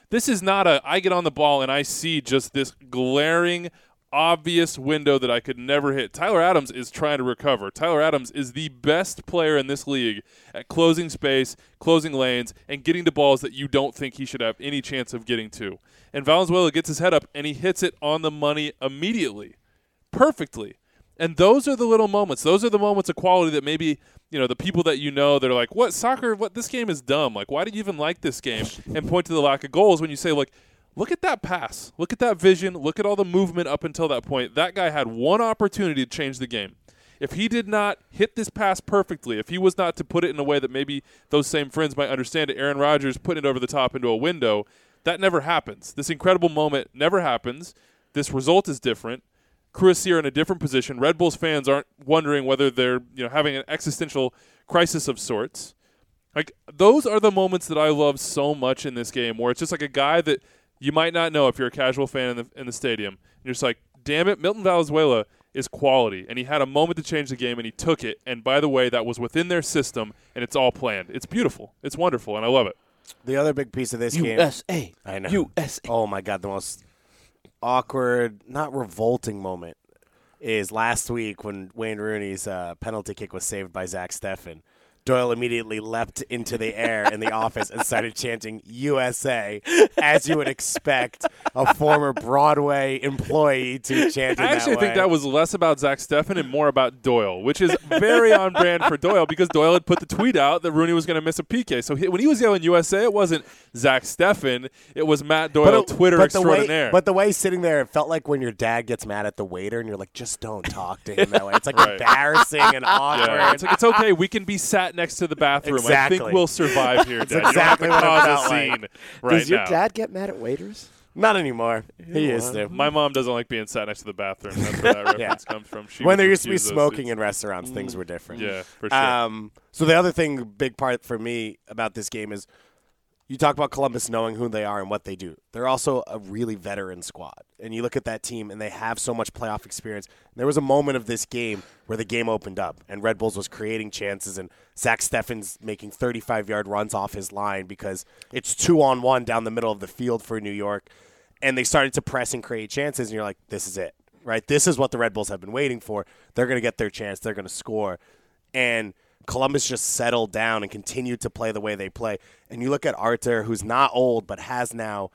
This is not I get on the ball and I see just this glaring, obvious window that I could never hit. Tyler Adams is trying to recover. Tyler Adams is the best player in this league at closing space, closing lanes, and getting to balls that you don't think he should have any chance of getting to. And Valenzuela gets his head up, and he hits it on the money immediately, perfectly. And those are the little moments. Those are the moments of quality that maybe, the people that they're like, this game is dumb. Like, why do you even like this game? And point to the lack of goals when you say, like, look at that pass. Look at that vision. Look at all the movement up until that point. That guy had one opportunity to change the game. If he did not hit this pass perfectly, if he was not to put it in a way that maybe those same friends might understand it, Aaron Rodgers putting it over the top into a window, that never happens. This incredible moment never happens. This result is different. Cruz here in a different position. Red Bulls fans aren't wondering whether they're having an existential crisis of sorts. Like, those are the moments that I love so much in this game, where it's just like a guy that you might not know if you're a casual fan in the stadium. And you're just like, damn it, Milton Valenzuela is quality. And he had a moment to change the game, and he took it. And by the way, that was within their system, and it's all planned. It's beautiful. It's wonderful, and I love it. The other big piece of this game. USA. I know. USA. Oh, my God. The most awkward, not revolting moment is last week when Wayne Rooney's penalty kick was saved by Zach Steffen. Doyle immediately leapt into the air in the office and started chanting USA, as you would expect a former Broadway employee to chant I actually think that was less about Zach Steffen and more about Doyle, which is very on brand for Doyle, because Doyle had put the tweet out that Rooney was going to miss a PK. So when he was yelling USA, it wasn't Zach Steffen. It was Matt Doyle, Twitter extraordinaire. But the way sitting there, it felt like when your dad gets mad at the waiter and you're like, just don't talk to him that way. It's like embarrassing and awkward. Yeah, it's like, it's okay. We can be sat next to the bathroom. Exactly. I think we'll survive here, Dad. Exactly you don't have to cause a like. scene right Does your now. dad get mad at waiters? Not anymore. He used to. My mom doesn't like being sat next to the bathroom. That's where that reference comes from. When there used to be smoking in restaurants, things were different. Yeah, for sure. So the other thing, big part for me about this game is you talk about Columbus knowing who they are and what they do. They're also a really veteran squad. And you look at that team, and they have so much playoff experience. There was a moment of this game where the game opened up, and Red Bulls was creating chances, and Zach Steffen's making 35-yard runs off his line because it's 2-on-1 down the middle of the field for New York. And they started to press and create chances, and you're like, this is it, right? This is what the Red Bulls have been waiting for. They're going to get their chance. They're going to score. And Columbus just settled down and continued to play the way they play. And you look at Artur, who's not old but has now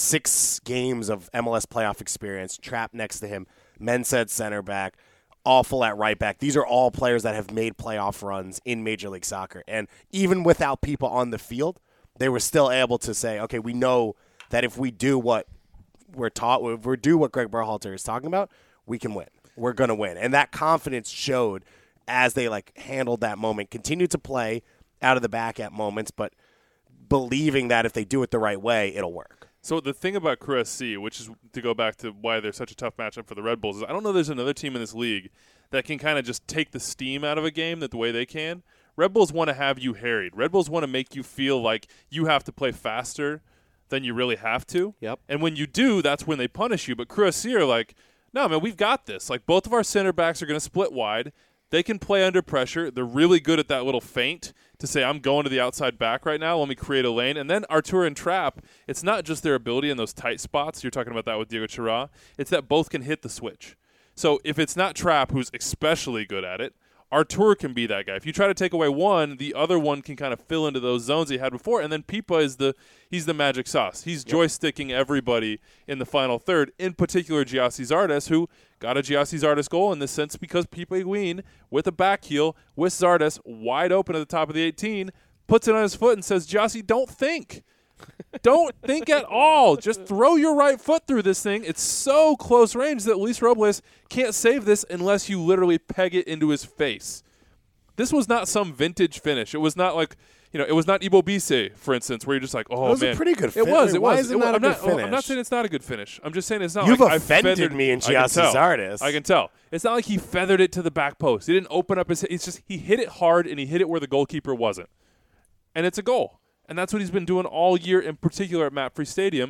6 games of MLS playoff experience, trapped next to him, Mensah at center back, awful at right back. These are all players that have made playoff runs in Major League Soccer. And even without people on the field, they were still able to say, okay, we know that if we do what we're taught, if we do what Greg Berhalter is talking about, we can win. We're going to win. And that confidence showed as they handled that moment, continued to play out of the back at moments, but believing that if they do it the right way, it'll work. So the thing about Crew SC, which is to go back to why they're such a tough matchup for the Red Bulls, is I don't know there's another team in this league that can kind of just take the steam out of a game the way they can. Red Bulls want to have you harried. Red Bulls want to make you feel like you have to play faster than you really have to. Yep. And when you do, that's when they punish you. But Crew SC are like, no, man, we've got this. Like, both of our center backs are going to split wide. They can play under pressure. They're really good at that little feint to say, I'm going to the outside back right now. Let me create a lane. And then Artur and Trapp, it's not just their ability in those tight spots. You're talking about that with Diego Chira. It's that both can hit the switch. So if it's not Trapp, who's especially good at it, Artur can be that guy. If you try to take away one, the other one can kind of fill into those zones he had before. And then Pipa is he's the magic sauce. He's joysticking everybody in the final third, in particular Giassi Zardes, who got a Giassi Zardes goal in this sense because Pipa Higuain, with a back heel, with Zardes wide open at the top of the 18, puts it on his foot and says, Giassi, don't think. Don't think at all. Just throw your right foot through this thing. It's so close range that Luis Robles can't save this unless you literally peg it into his face. This was not some vintage finish. It was not like, it was not Ibo Bise, for instance, where you're just like, oh, man. It was a pretty good finish. It was. Why is it not a good finish? I'm not saying it's not a good finish. I'm just saying it's not You've like offended me in Giassi Zardes. I can tell. It's not like he feathered it to the back post. He didn't open up his – it's just he hit it hard and he hit it where the goalkeeper wasn't. And it's a goal. And that's what he's been doing all year, in particular at Mapfre Stadium.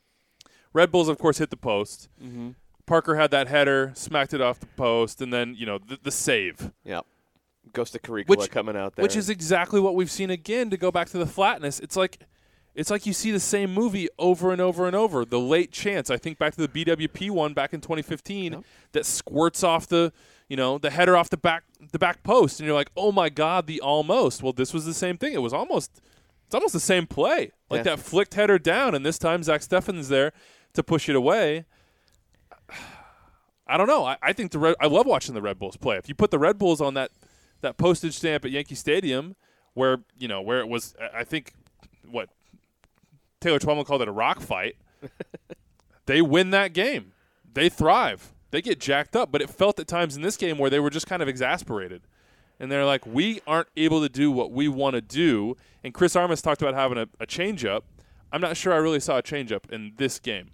Red Bulls, of course, hit the post. Mm-hmm. Parker had that header, smacked it off the post, and then, the save. Yep. Costa Curricula coming out there. Which is exactly what we've seen again to go back to the flatness. It's like it's like you see the same movie over and over and over. The late chance. I think back to the BWP one back in 2015 that squirts off the header off the back post, and you're like, oh my God, the almost. Well, this was the same thing. It's almost the same play, like that flicked header down, and this time Zach Steffen's there to push it away. I don't know. I think I love watching the Red Bulls play. If you put the Red Bulls on that postage stamp at Yankee Stadium, where it was, I think what Taylor Twellman called it a rock fight. They win that game. They thrive. They get jacked up. But it felt at times in this game where they were just kind of exasperated. And they're like, we aren't able to do what we want to do. And Chris Armas talked about having a changeup. I'm not sure I really saw a changeup in this game.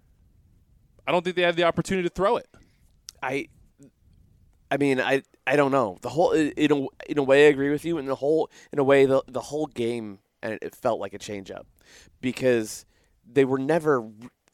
I don't think they had the opportunity to throw it. I mean, I don't know. The whole in a way I agree with you. In a way the whole game, and it felt like a changeup because they were never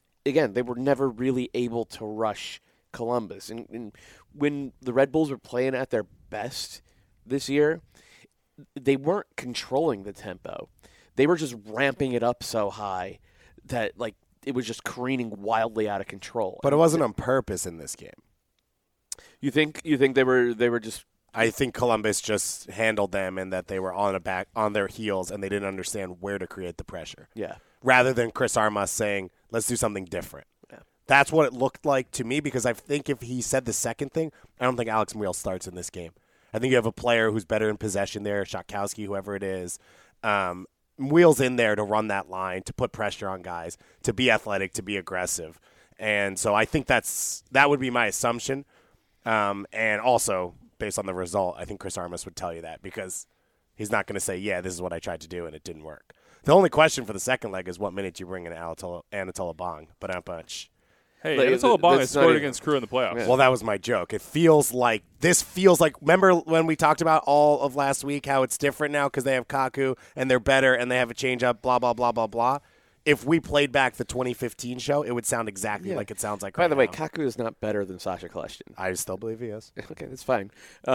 really able to rush Columbus. And when the Red Bulls were playing at their best this year, they weren't controlling the tempo. They were just ramping it up so high that like it was just careening wildly out of control. But it wasn't on purpose in this game. You think they were just? I think Columbus just handled them and that they were on their heels and they didn't understand where to create the pressure. Yeah. Rather than Chris Armas saying, "Let's do something different." Yeah. That's what it looked like to me because I think if he said the second thing, I don't think Alex Muyl starts in this game. I think you have a player who's better in possession there, Szatkowski, whoever it is. Muyl's in there to run that line, to put pressure on guys, to be athletic, to be aggressive. And so I think that would be my assumption. And also, based on the result, I think Chris Armas would tell you that because he's not going to say, yeah, this is what I tried to do and it didn't work. The only question for the second leg is what minute you bring in Anatola Bong, but not much. Hey, Anatola Bong has scored against Crew in the playoffs. Yeah. Well, that was my joke. This feels like, remember when we talked about all of last week, how it's different now because they have Kaku and they're better and they have a changeup, blah, blah, blah, blah, blah. If we played back the 2015 show, it would sound exactly like it sounds like By right the way, now. Kaku is not better than Sasha Kljestan. I still believe he is. Okay, that's fine.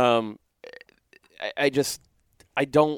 I don't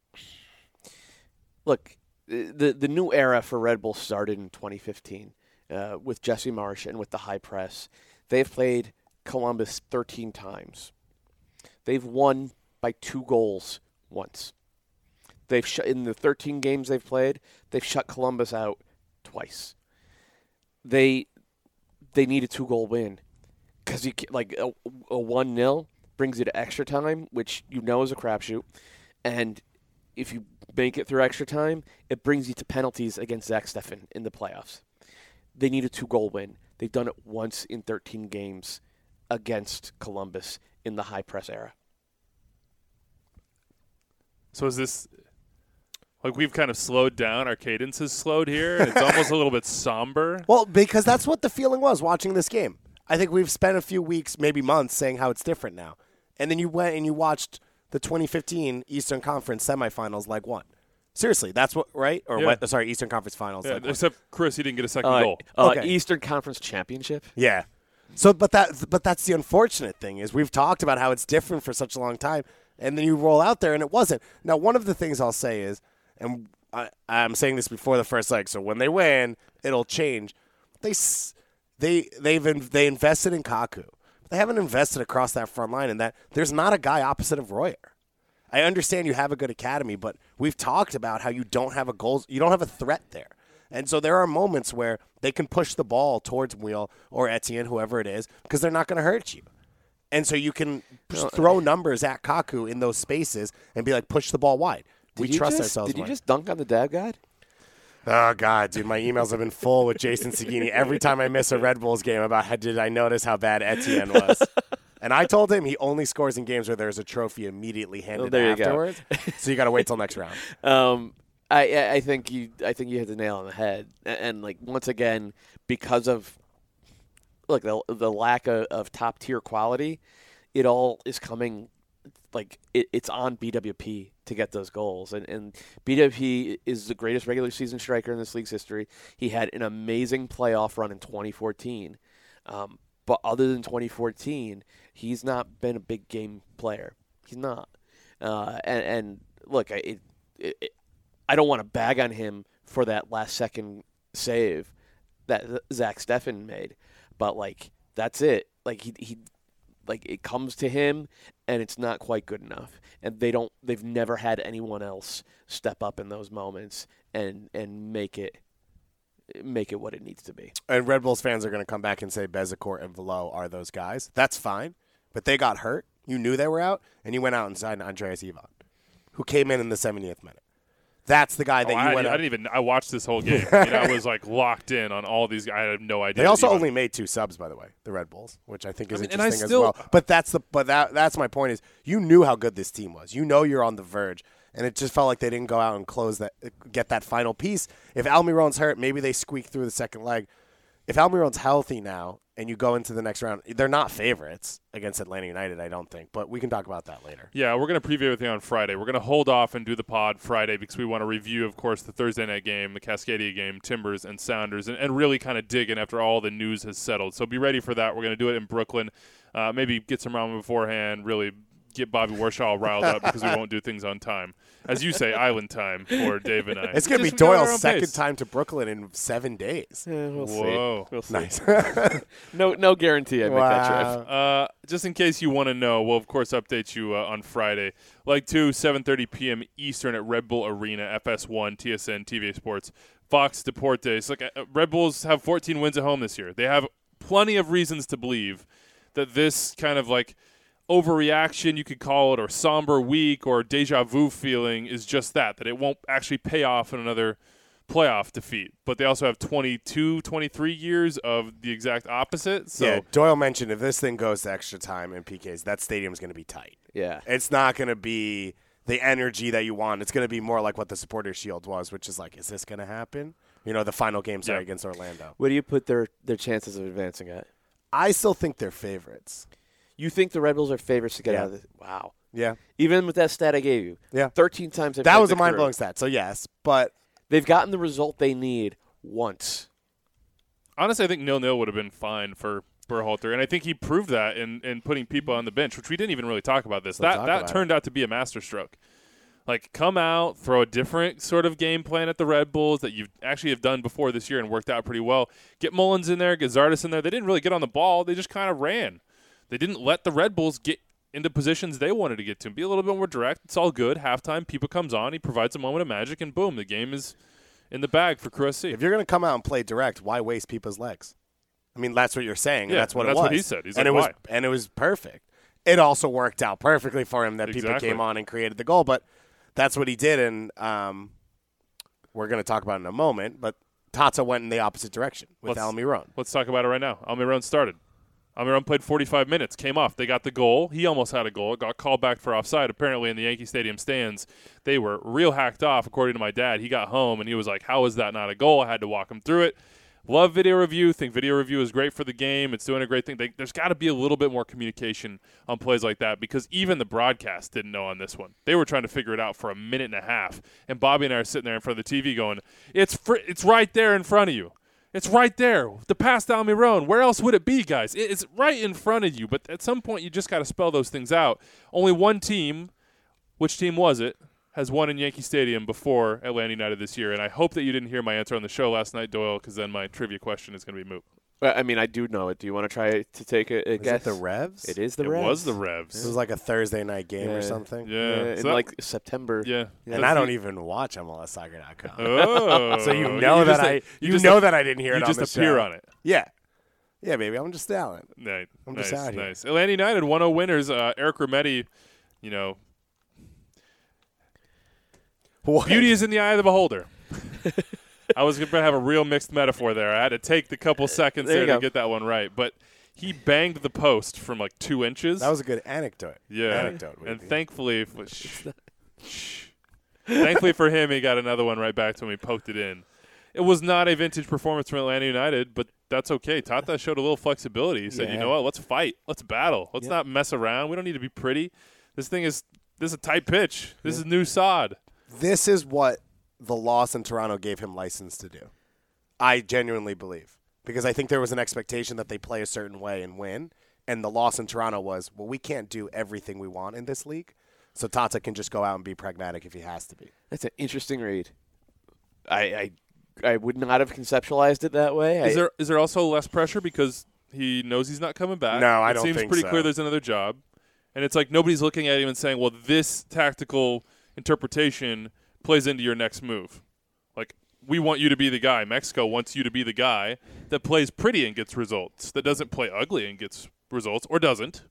look. The new era for Red Bull started in 2015 with Jesse Marsch and with the high press. They've played Columbus 13 times. They've won by 2 goals once. They've in the 13 games they've played, they've shut Columbus out twice. They need a 2-goal win because you like a 1-0 brings you to extra time, which you know is a crapshoot, and if you make it through extra time, it brings you to penalties against Zach Steffen in the playoffs. They need a 2-goal win. They've done it once in 13 games against Columbus in the high press era. So is this like we've kind of slowed down? Our cadence has slowed here, and it's almost a little bit somber. Well, because that's what the feeling was watching this game. I think we've spent a few weeks, maybe months, saying how it's different now. And then you went and you watched the 2015 Eastern Conference semifinals leg 1. Seriously, that's what, right? Or Yeah. sorry, Eastern Conference Finals. Yeah, leg 1. except Chris, he didn't get a second goal. Okay. Eastern Conference Championship. Yeah. So, but that's the unfortunate thing is we've talked about how it's different for such a long time, and then you roll out there and it wasn't. Now, one of the things I'll say is, and I'm saying this before the first leg, so when they win, it'll change. They invested in Kaku. They haven't invested across that front line, and that there's not a guy opposite of Royer. I understand you have a good academy, but we've talked about how you don't have a threat there. And so there are moments where they can push the ball towards Muyl or Etienne, whoever it is, because they're not going to hurt you. And so you can just throw numbers at Kaku in those spaces and be like, push the ball wide. We trust ourselves. Did you just dunk on the dad guide? Oh, God, dude, my emails have been full with Jason Segini every time I miss a Red Bulls game about did I notice how bad Etienne was. And I told him he only scores in games where there's a trophy immediately handed afterwards. So you got to wait till next round. I think you hit the nail on the head. And like once again, because of the lack of top tier quality, it all is coming like it's on BWP to get those goals. And BWP is the greatest regular season striker in this league's history. He had an amazing playoff run in 2014. But other than 2014, he's not been a big game player. He's not. And look, I don't want to bag on him for that last second save that Zach Steffen made. But like that's it. Like he like it comes to him and it's not quite good enough. And they've never had anyone else step up in those moments and make it what it needs to be. And Red Bulls fans are going to come back and say Bezecourt and Velo are those guys. That's fine. But they got hurt. You knew they were out, and you went out and signed Andreas Ivan, who came in the 70th minute. That's the guy that you went out. I watched this whole game. I was like locked in on all these guys. I had no idea. They also only made 2 subs, by the way, the Red Bulls, which I think is interesting as still, well. But that's my point is you knew how good this team was. You know you're on the verge. And it just felt like they didn't go out and get that final piece. If Almiron's hurt, maybe they squeak through the second leg. If Almiron's healthy now and you go into the next round, they're not favorites against Atlanta United, I don't think. But we can talk about that later. Yeah, we're going to preview everything on Friday. We're going to hold off and do the pod Friday because we want to review, of course, the Thursday night game, the Cascadia game, Timbers and Sounders, and really kind of dig in after all the news has settled. So be ready for that. We're going to do it in Brooklyn. Maybe get some ramen beforehand, really get Bobby Warshaw riled up because we won't do things on time. As you say, island time for Dave and I. It's going to be Doyle's second time to Brooklyn in 7 days. We'll Whoa. see. We'll see. Nice. No guarantee I make that trip. Just in case you want to know, we'll, of course, update you on Friday. Leg 2, 7:30 p.m. Eastern at Red Bull Arena, FS1, TSN, TVA Sports, Fox Deportes. Look, Red Bulls have 14 wins at home this year. They have plenty of reasons to believe that this kind of like overreaction, you could call it, or somber week or deja vu feeling is just that it won't actually pay off in another playoff defeat. But they also have 22, 23 years of the exact opposite. So yeah, Doyle mentioned if this thing goes to extra time and PKs, that stadium's going to be tight. Yeah. It's not going to be the energy that you want. It's going to be more like what the Supporters Shield was, which is like, is this going to happen? You know, the final game against Orlando. What do you put their chances of advancing at? I still think they're favorites. You think the Red Bulls are favorites to get out of this? Wow. Yeah. Even with that stat I gave you. Yeah. 13 times. That was a mind-blowing stat, so yes. But they've gotten the result they need once. Honestly, I think 0-0 would have been fine for Berhalter, and I think he proved that in putting people on the bench, which we didn't even really talk about this. That turned out to be a masterstroke. Like, come out, throw a different sort of game plan at the Red Bulls that you actually have done before this year and worked out pretty well. Get Mullins in there, get Zardes in there. They didn't really get on the ball. They just kind of ran. They didn't let the Red Bulls get into positions they wanted to get to. Be a little bit more direct. It's all good. Halftime, Pipa comes on. He provides a moment of magic, and boom, the game is in the bag for Crew SC. If you're going to come out and play direct, why waste Pipa's legs? I mean, that's what you're saying. Yeah, and that's what it was. That's what he said. He's and like, it was perfect. It also worked out perfectly for him that Pipa came on and created the goal, but that's what he did, and we're going to talk about it in a moment, but Tata went in the opposite direction with Almiron. Let's talk about it right now. Almiron started. Almiron played 45 minutes, came off. They got the goal. He almost had a goal. It got called back for offside. Apparently in the Yankee Stadium stands, they were real hacked off, according to my dad. He got home, and he was like, how is that not a goal? I had to walk him through it. Love video review. Think video review is great for the game. It's doing a great thing. There's got to be a little bit more communication on plays like that because even the broadcast didn't know on this one. They were trying to figure it out for a minute and a half, and Bobby and I are sitting there in front of the TV going, it's right there in front of you. It's right there. The pass to Almiron. Where else would it be, guys? It's right in front of you. But at some point, you just got to spell those things out. Only one team, which team was it, has won in Yankee Stadium before Atlanta United this year. And I hope that you didn't hear my answer on the show last night, Doyle, because then my trivia question is going to be moot. I mean, I do know it. Do you want to try to take a guess? Is it the Revs? It is the Revs. It was the Revs. This was like a Thursday night game or something. Yeah. In like September. Yeah. And I don't even watch MLSsoccer.com. Oh. So you know that I didn't hear it on the show. You just appear on it. Yeah. Yeah, baby. I'm just talent. Nice. I'm just out here. Nice. Atlanta United 1-0 winners. Eric Rometti, beauty is in the eye of the beholder. I was going to have a real mixed metaphor there. I had to take the couple seconds there to get that one right. But he banged the post from like 2 inches. That was a good anecdote. Yeah. And thankfully for him, he got another one right back to him. He poked it in. It was not a vintage performance from Atlanta United, but that's okay. Tata showed a little flexibility. He said, you know what, let's fight. Let's battle. Let's not mess around. We don't need to be pretty. This is a tight pitch. This is new sod. This is what the loss in Toronto gave him license to do. I genuinely believe. Because I think there was an expectation that they play a certain way and win. And the loss in Toronto was, well, we can't do everything we want in this league. So Tata can just go out and be pragmatic if he has to be. That's an interesting read. I would not have conceptualized it that way. Is there also less pressure because he knows he's not coming back? No, I don't think so. It seems pretty clear there's another job. And it's like nobody's looking at him and saying, well, this tactical interpretation plays into your next move. Like, we want you to be the guy. Mexico wants you to be the guy that plays pretty and gets results, that doesn't play ugly and gets results, or doesn't.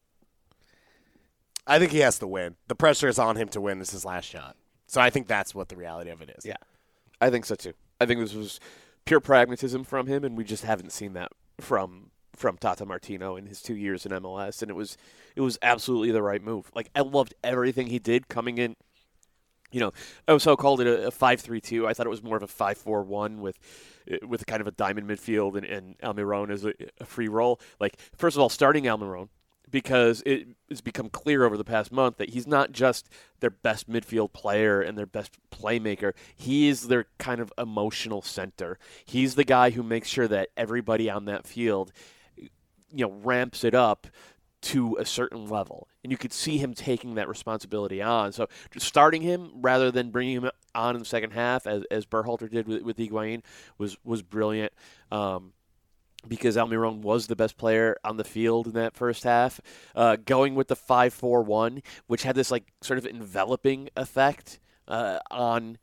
I think he has to win. The pressure is on him to win. This is his last shot. So I think that's what the reality of it is. Yeah, I think so too. I think this was pure pragmatism from him, and we just haven't seen that from Tata Martino in his 2 years in MLS, and it was absolutely the right move. Like, I loved everything he did coming in. You know, Oso called it a 5-3-2. I thought it was more of a 5-4-1 with kind of a diamond midfield and Almiron as a free role. Like, first of all, starting Almiron, because it's become clear over the past month that he's not just their best midfield player and their best playmaker. He is their kind of emotional center. He's the guy who makes sure that everybody on that field, ramps it up to a certain level. And you could see him taking that responsibility on. So just starting him rather than bringing him on in the second half, as Berhalter did with Higuain, was brilliant. Because Almiron was the best player on the field in that first half. Going with the 5-4-1, which had this like sort of enveloping effect on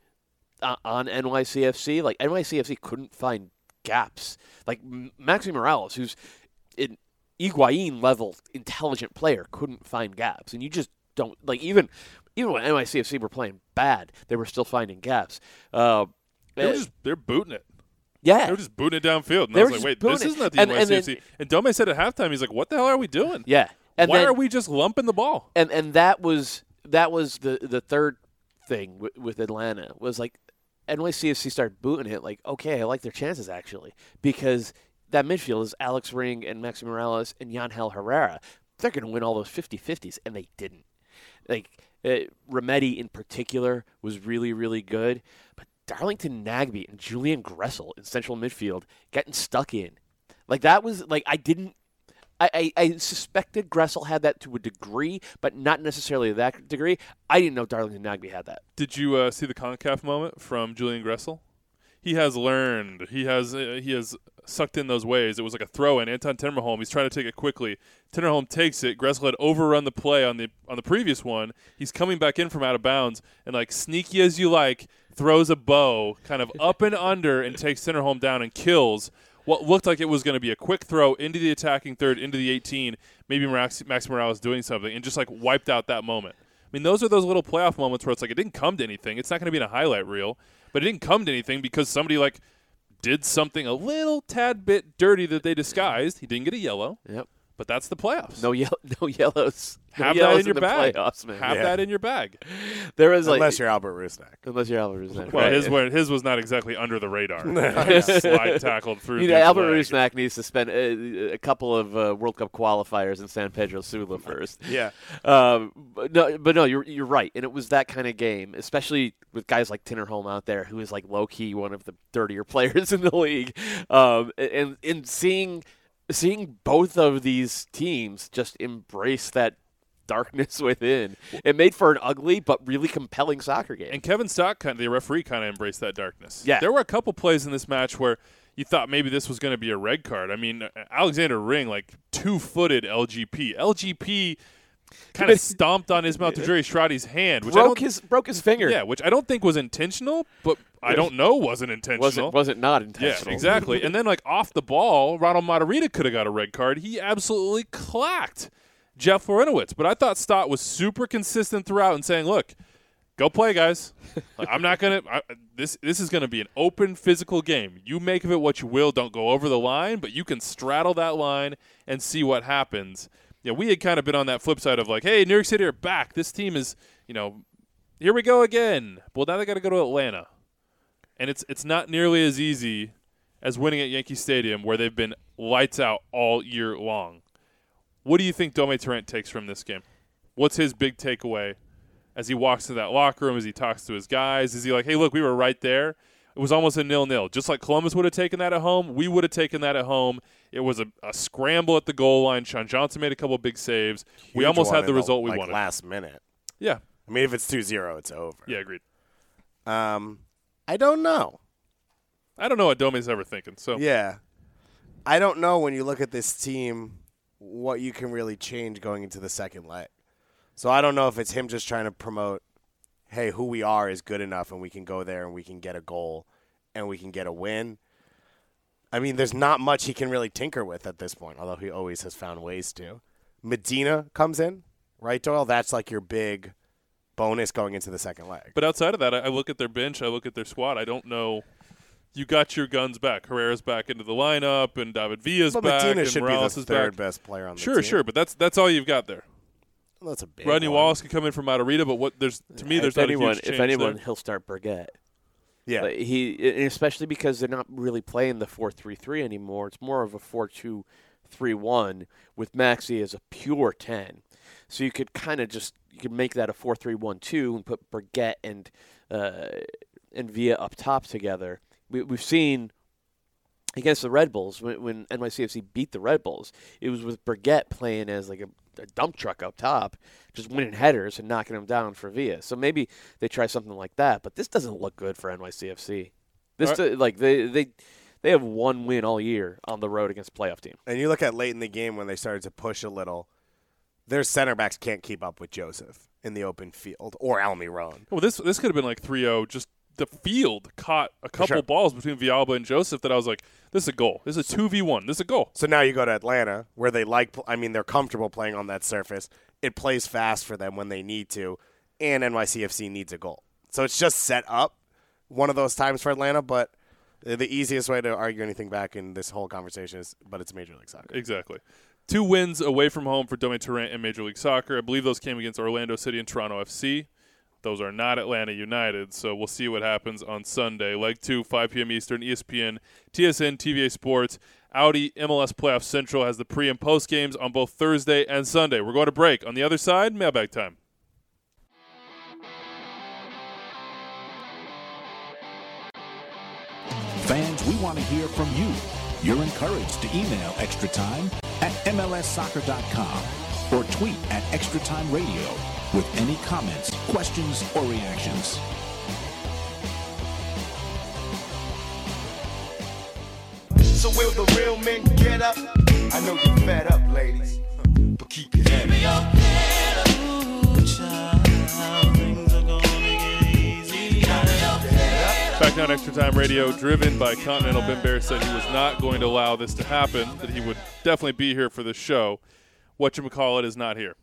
NYCFC. Like, NYCFC couldn't find gaps. Like, Maxi Morales, who's an Higuain-level intelligent player, couldn't find gaps. And you just don't, like, even when NYCFC were playing bad, they were still finding gaps. They're booting it. Yeah. They were just booting it downfield. And I was like, wait, this is not the NYCFC. And Dome said at halftime, he's like, what the hell are we doing? Yeah. And Why are we just lumping the ball? And that was the third thing with Atlanta, was like NYCFC started booting it. Like, okay, I like their chances, actually, because that midfield is Alex Ring and Maxi Morales and Yangel Herrera. They're going to win all those 50-50s, and they didn't. Like, Remedi in particular was really, really good, but Darlington Nagbe and Julian Gressel in central midfield getting stuck in. Like, that was, like, I suspected Gressel had that to a degree, but not necessarily that degree. I didn't know Darlington Nagbe had that. Did you see the CONCACAF moment from Julian Gressel? He has learned. He has sucked in those ways. It was like a throw-in. Anton Tinnerholm, he's trying to take it quickly. Tinnerholm takes it. Gressel had overrun the play on the previous one. He's coming back in from out of bounds, and like sneaky as you like, throws a bow kind of up and under and takes Tinnerholm down and kills what looked like it was going to be a quick throw into the attacking third, into the 18, maybe Max Morales doing something, and just like wiped out that moment. I mean, those are those little playoff moments where it's like it didn't come to anything. It's not going to be in a highlight reel, but it didn't come to anything because somebody like did something a little tad bit dirty that they disguised. He didn't get a yellow. Yep. But that's the playoffs. No yellows. Have no that in your bag. Playoffs, man. Have that in your bag. There was unless you're Albert Rusnak. Well, right. his was not exactly under the radar. Slide tackled through. Albert Rusnak needs to spend a couple of World Cup qualifiers in San Pedro Sula first. Yeah. But no, you're right, and it was that kind of game, especially with guys like Tinnerholm out there, who is like low key one of the dirtier players in the league, and seeing both of these teams just embrace that darkness within, it made for an ugly but really compelling soccer game. And Kevin Stock, the referee, kind of embraced that darkness. Yeah. There were a couple plays in this match where you thought maybe this was going to be a red card. I mean, Alexander Ring, like, two-footed LGP. LGP kind of stomped on Ismail Tajiri-Shradi's hand. Which broke his finger. Yeah, which I don't think was intentional, but I don't know wasn't intentional. Wasn't not intentional. Yeah, exactly. And then, like, off the ball, Ronald Matarrita could have got a red card. He absolutely clacked Jeff Lorinowitz. But I thought Stott was super consistent throughout and saying, look, go play, guys. Like, I'm not going to – this is going to be an open, physical game. You make of it what you will. Don't go over the line, but you can straddle that line and see what happens. Yeah, we had kind of been on that flip side of like, hey, New York City are back. This team is, here we go again. Well, now they got to go to Atlanta. And it's not nearly as easy as winning at Yankee Stadium, where they've been lights out all year long. What do you think Dome Torrent takes from this game? What's his big takeaway as he walks to that locker room, as he talks to his guys? Is he like, hey, look, we were right there. It was almost a 0-0. Just like Columbus would have taken that at home, we would have taken that at home. It was a scramble at the goal line. Sean Johnson made a couple of big saves. We almost had the result we wanted. Last minute. Yeah. I mean, if it's 2-0, it's over. Yeah, agreed. I don't know. I don't know what Domi's ever thinking. So Yeah. I don't know when you look at this team what you can really change going into the second leg. So I don't know if it's him just trying to promote, hey, who we are is good enough and we can go there and we can get a goal and we can get a win. I mean, there's not much he can really tinker with at this point, although he always has found ways to. Medina comes in, right, Doyle? That's like your big bonus going into the second leg. But outside of that, I look at their bench, I look at their squad. I don't know. You got your guns back. Herrera's back into the lineup, and David Villa's But back, Medina and should Morales be is the third back. best player on the Sure, team. but that's all you've got there. Well, that's a big Rodney one. Wallace can come in from Matarita, but there's not a huge change if anyone, there. he'll start Burgett. Yeah. But especially because they're not really playing the 4-3-3 anymore. It's more of a 4-2-3-1 with Maxey as a pure 10. So you could kind of you could make that a 4-3-1-2 and put Burgett and Villa up top together. We've seen against the Red Bulls when NYCFC beat the Red Bulls, it was with Burgett playing as like a dump truck up top, just winning headers and knocking them down for Villa. So maybe they try something like that, but this doesn't look good for NYCFC. This they have one win all year on the road against a playoff team. And you look at late in the game when they started to push a little, their center backs can't keep up with Joseph in the open field or Almiron. Well, this could have been like 3-0. Just the field caught a couple balls between Villalba and Joseph that I was like, this is a goal. This is a 2v1. This is a goal. So now you go to Atlanta where they're comfortable playing on that surface. It plays fast for them when they need to, and NYCFC needs a goal. So it's just set up one of those times for Atlanta, but the easiest way to argue anything back in this whole conversation is, but it's Major League Soccer. Exactly. 2 wins away from home for Domi Tarrant in Major League Soccer. I believe those came against Orlando City and Toronto FC. Those are not Atlanta United, so we'll see what happens on Sunday. Leg 2, 5 p.m. Eastern, ESPN, TSN, TVA Sports. Audi MLS Playoff Central has the pre- and post games on both Thursday and Sunday. We're going to break. On the other side, mailbag time. Fans, we want to hear from you. You're encouraged to email Extra Time at MLSsoccer.com or tweet at Extra Time Radio with any comments, questions, or reactions. So will the real men get up? I know you're fed up, ladies, but keep your head up. Back down Extra Time Radio, driven by Continental. Ben Bear said he was not going to allow this to happen, that he would definitely be here for this show. Whatchamacallit is not here.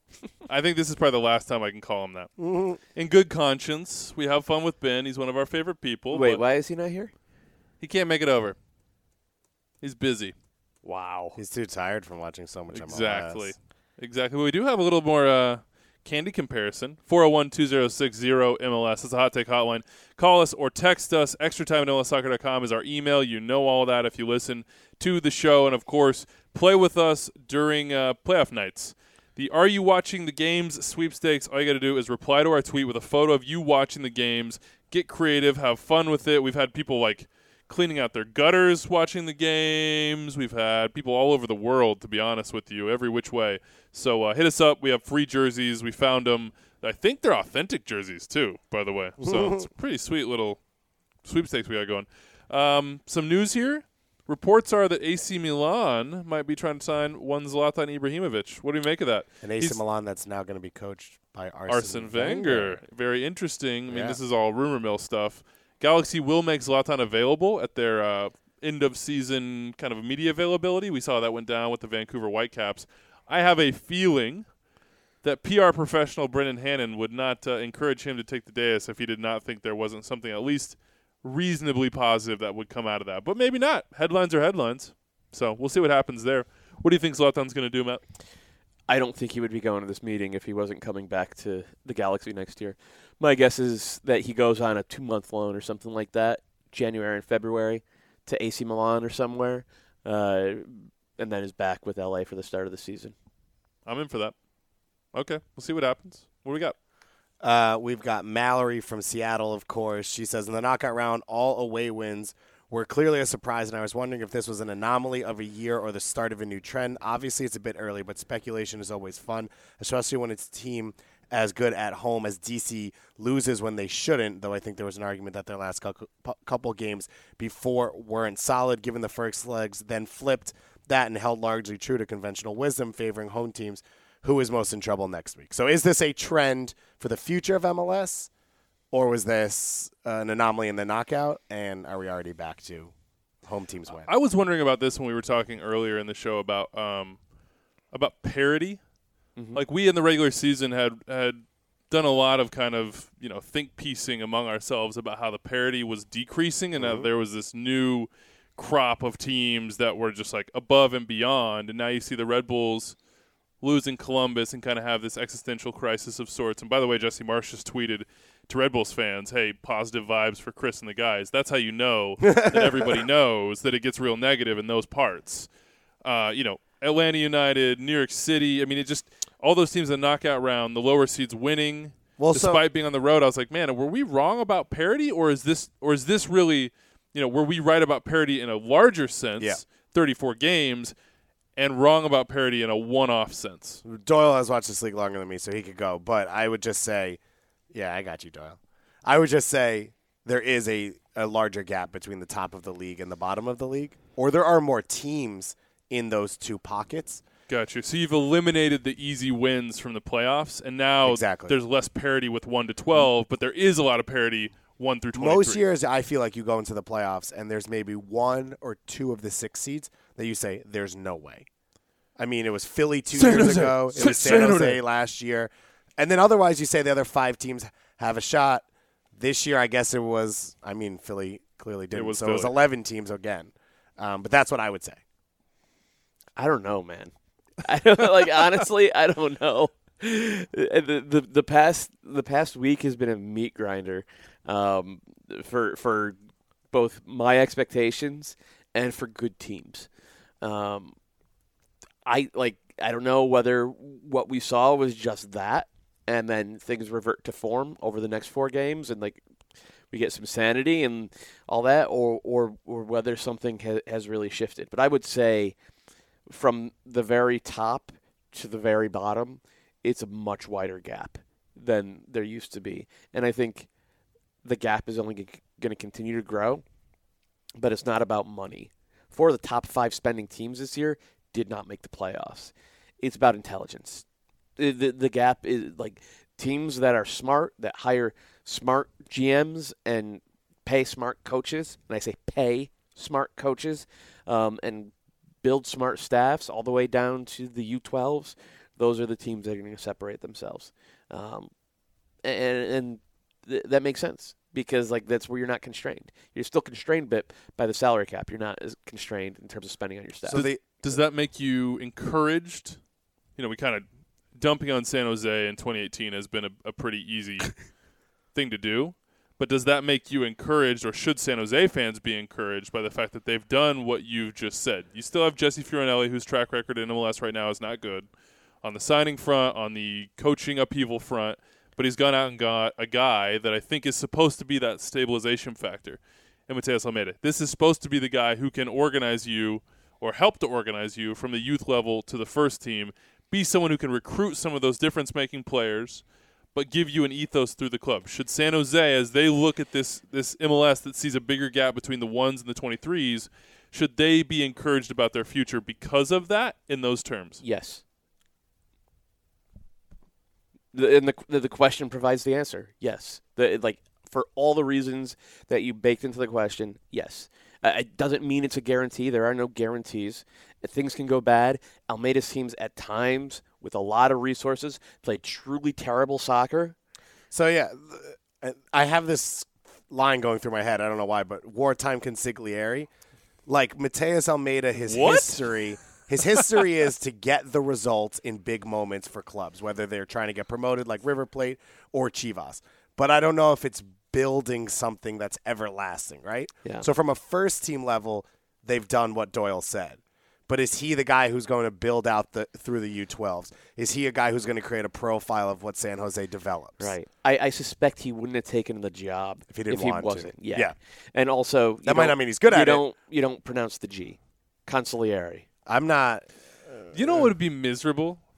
I think this is probably the last time I can call him that. Mm-hmm. In good conscience, we have fun with Ben. He's one of our favorite people. Wait, why is he not here? He can't make it over. He's busy. Wow. He's too tired from watching so much Exactly. MLS. Exactly. We do have a little more candy comparison. 401-2060-MLS. That's a hot take hotline. Call us or text us. extratime@MLSsoccer.com is our email. You know all that if you listen to the show. And, of course, play with us during playoff nights. The Are You Watching the Games sweepstakes, all you got to do is reply to our tweet with a photo of you watching the games. Get creative. Have fun with it. We've had people, like, cleaning out their gutters watching the games. We've had people all over the world, to be honest with you, every which way. So hit us up. We have free jerseys. We found them. I think they're authentic jerseys, too, by the way. So it's a pretty sweet little sweepstakes we got going. Some news here. Reports are that AC Milan might be trying to sign one Zlatan Ibrahimovic. What do you make of that? And AC Milan that's now going to be coached by Arsene Wenger. Very interesting. I mean, Yeah. this is all rumor mill stuff. Galaxy will make Zlatan available at their end-of-season kind of media availability. We saw that went down with the Vancouver Whitecaps. I have a feeling that PR professional Brendan Hannon would not encourage him to take the dais if he did not think there wasn't something at least reasonably positive that would come out of that. But maybe not. Headlines are headlines. So we'll see what happens there. What do you think Zlatan's going to do, Matt? I don't think he would be going to this meeting if he wasn't coming back to the Galaxy next year. My guess is that he goes on a 2-month loan or something like that, January and February, to AC Milan or somewhere, and then is back with LA for the start of the season. I'm in for that. Okay, we'll see what happens. What do we got? We've got Mallory from Seattle, of course. She says, in the knockout round, all away wins were clearly a surprise, and I was wondering if this was an anomaly of a year or the start of a new trend. Obviously, it's a bit early, but speculation is always fun, especially when it's a team as good at home as DC loses when they shouldn't, though I think there was an argument that their last couple games before weren't solid, given the first legs, then flipped that and held largely true to conventional wisdom, favoring home teams. Who is most in trouble next week? So is this a trend for the future of MLS, or was this an anomaly in the knockout, and are we already back to home teams win? I was wondering about this when we were talking earlier in the show about parity. Mm-hmm. Like, we in the regular season had done a lot of kind of, think piecing among ourselves about how the parity was decreasing, and that there was this new crop of teams that were just like above and beyond. And now you see the Red Bulls losing Columbus and kind of have this existential crisis of sorts. And by the way, Jesse Marsh just tweeted to Red Bulls fans, hey, positive vibes for Chris and the guys. That's how you know that everybody knows that it gets real negative in those parts. Atlanta United, New York City. I mean, it just all those teams in the knockout round, the lower seeds winning, despite being on the road. I was like, man, were we wrong about parity, or is this really, were we right about parity in a larger sense, 34 games, and wrong about parity in a one-off sense? Doyle has watched this league longer than me, so he could go. But I would just say, yeah, I got you, Doyle. I would just say there is a larger gap between the top of the league and the bottom of the league, or there are more teams in those two pockets. Gotcha. So you've eliminated the easy wins from the playoffs, and now there's less parity with 1 to 12, but there is a lot of parity 1 through 23. Most years, I feel like you go into the playoffs, and there's maybe 1 or 2 of the 6 seeds that you say, there's no way. I mean, it was Philly 2 years ago. It was San Jose last year. And then otherwise, you say the other 5 teams have a shot. This year, I guess it was, Philly clearly didn't. It was 11 teams again. But that's what I would say. I don't know, man. Honestly, I don't know. The past week has been a meat grinder for both my expectations and for good teams. I don't know whether what we saw was just that, and then things revert to form over the next 4 games, and we get some sanity and all that, or whether something has really shifted. But I would say, from the very top to the very bottom, it's a much wider gap than there used to be. And I think the gap is only going to continue to grow, but it's not about money. 4 of the top 5 spending teams this year did not make the playoffs. It's about intelligence. The gap is like teams that are smart, that hire smart GMs and pay smart coaches, and I say pay smart coaches, and build smart staffs all the way down to the U12s. Those are the teams that are going to separate themselves. And that makes sense because that's where you're not constrained. You're still constrained by the salary cap. You're not as constrained in terms of spending on your staff. So does that make you encouraged? We kind of dumping on San Jose in 2018 has been a pretty easy thing to do. But does that make you encouraged, or should San Jose fans be encouraged by the fact that they've done what you've just said? You still have Jesse Fioranelli, whose track record in MLS right now is not good, on the signing front, on the coaching upheaval front, but he's gone out and got a guy that I think is supposed to be that stabilization factor, and Mateus Almeida. This is supposed to be the guy who can organize you or help to organize you from the youth level to the first team, be someone who can recruit some of those difference-making players, but give you an ethos through the club. Should San Jose, as they look at this MLS that sees a bigger gap between the 1s and the 23s, should they be encouraged about their future because of that in those terms? Yes. The question provides the answer. Yes. For all the reasons that you baked into the question, yes. It doesn't mean it's a guarantee. There are no guarantees. Things can go bad. Almeida's teams at times, with a lot of resources, play truly terrible soccer. So, yeah, I have this line going through my head. I don't know why, but wartime consigliere. Like Mateus Almeida, his history is to get the results in big moments for clubs, whether they're trying to get promoted like River Plate or Chivas. But I don't know if it's building something that's everlasting, right? Yeah. So from a first-team level, they've done what Doyle said. But is he the guy who's going to build out through the U12s? Is he a guy who's going to create a profile of what San Jose develops? Right. I suspect he wouldn't have taken the job if he wasn't. To. Yeah. And also, that might not mean he's good at it. You don't pronounce the G. Consigliere. I'm not. You know what would be miserable?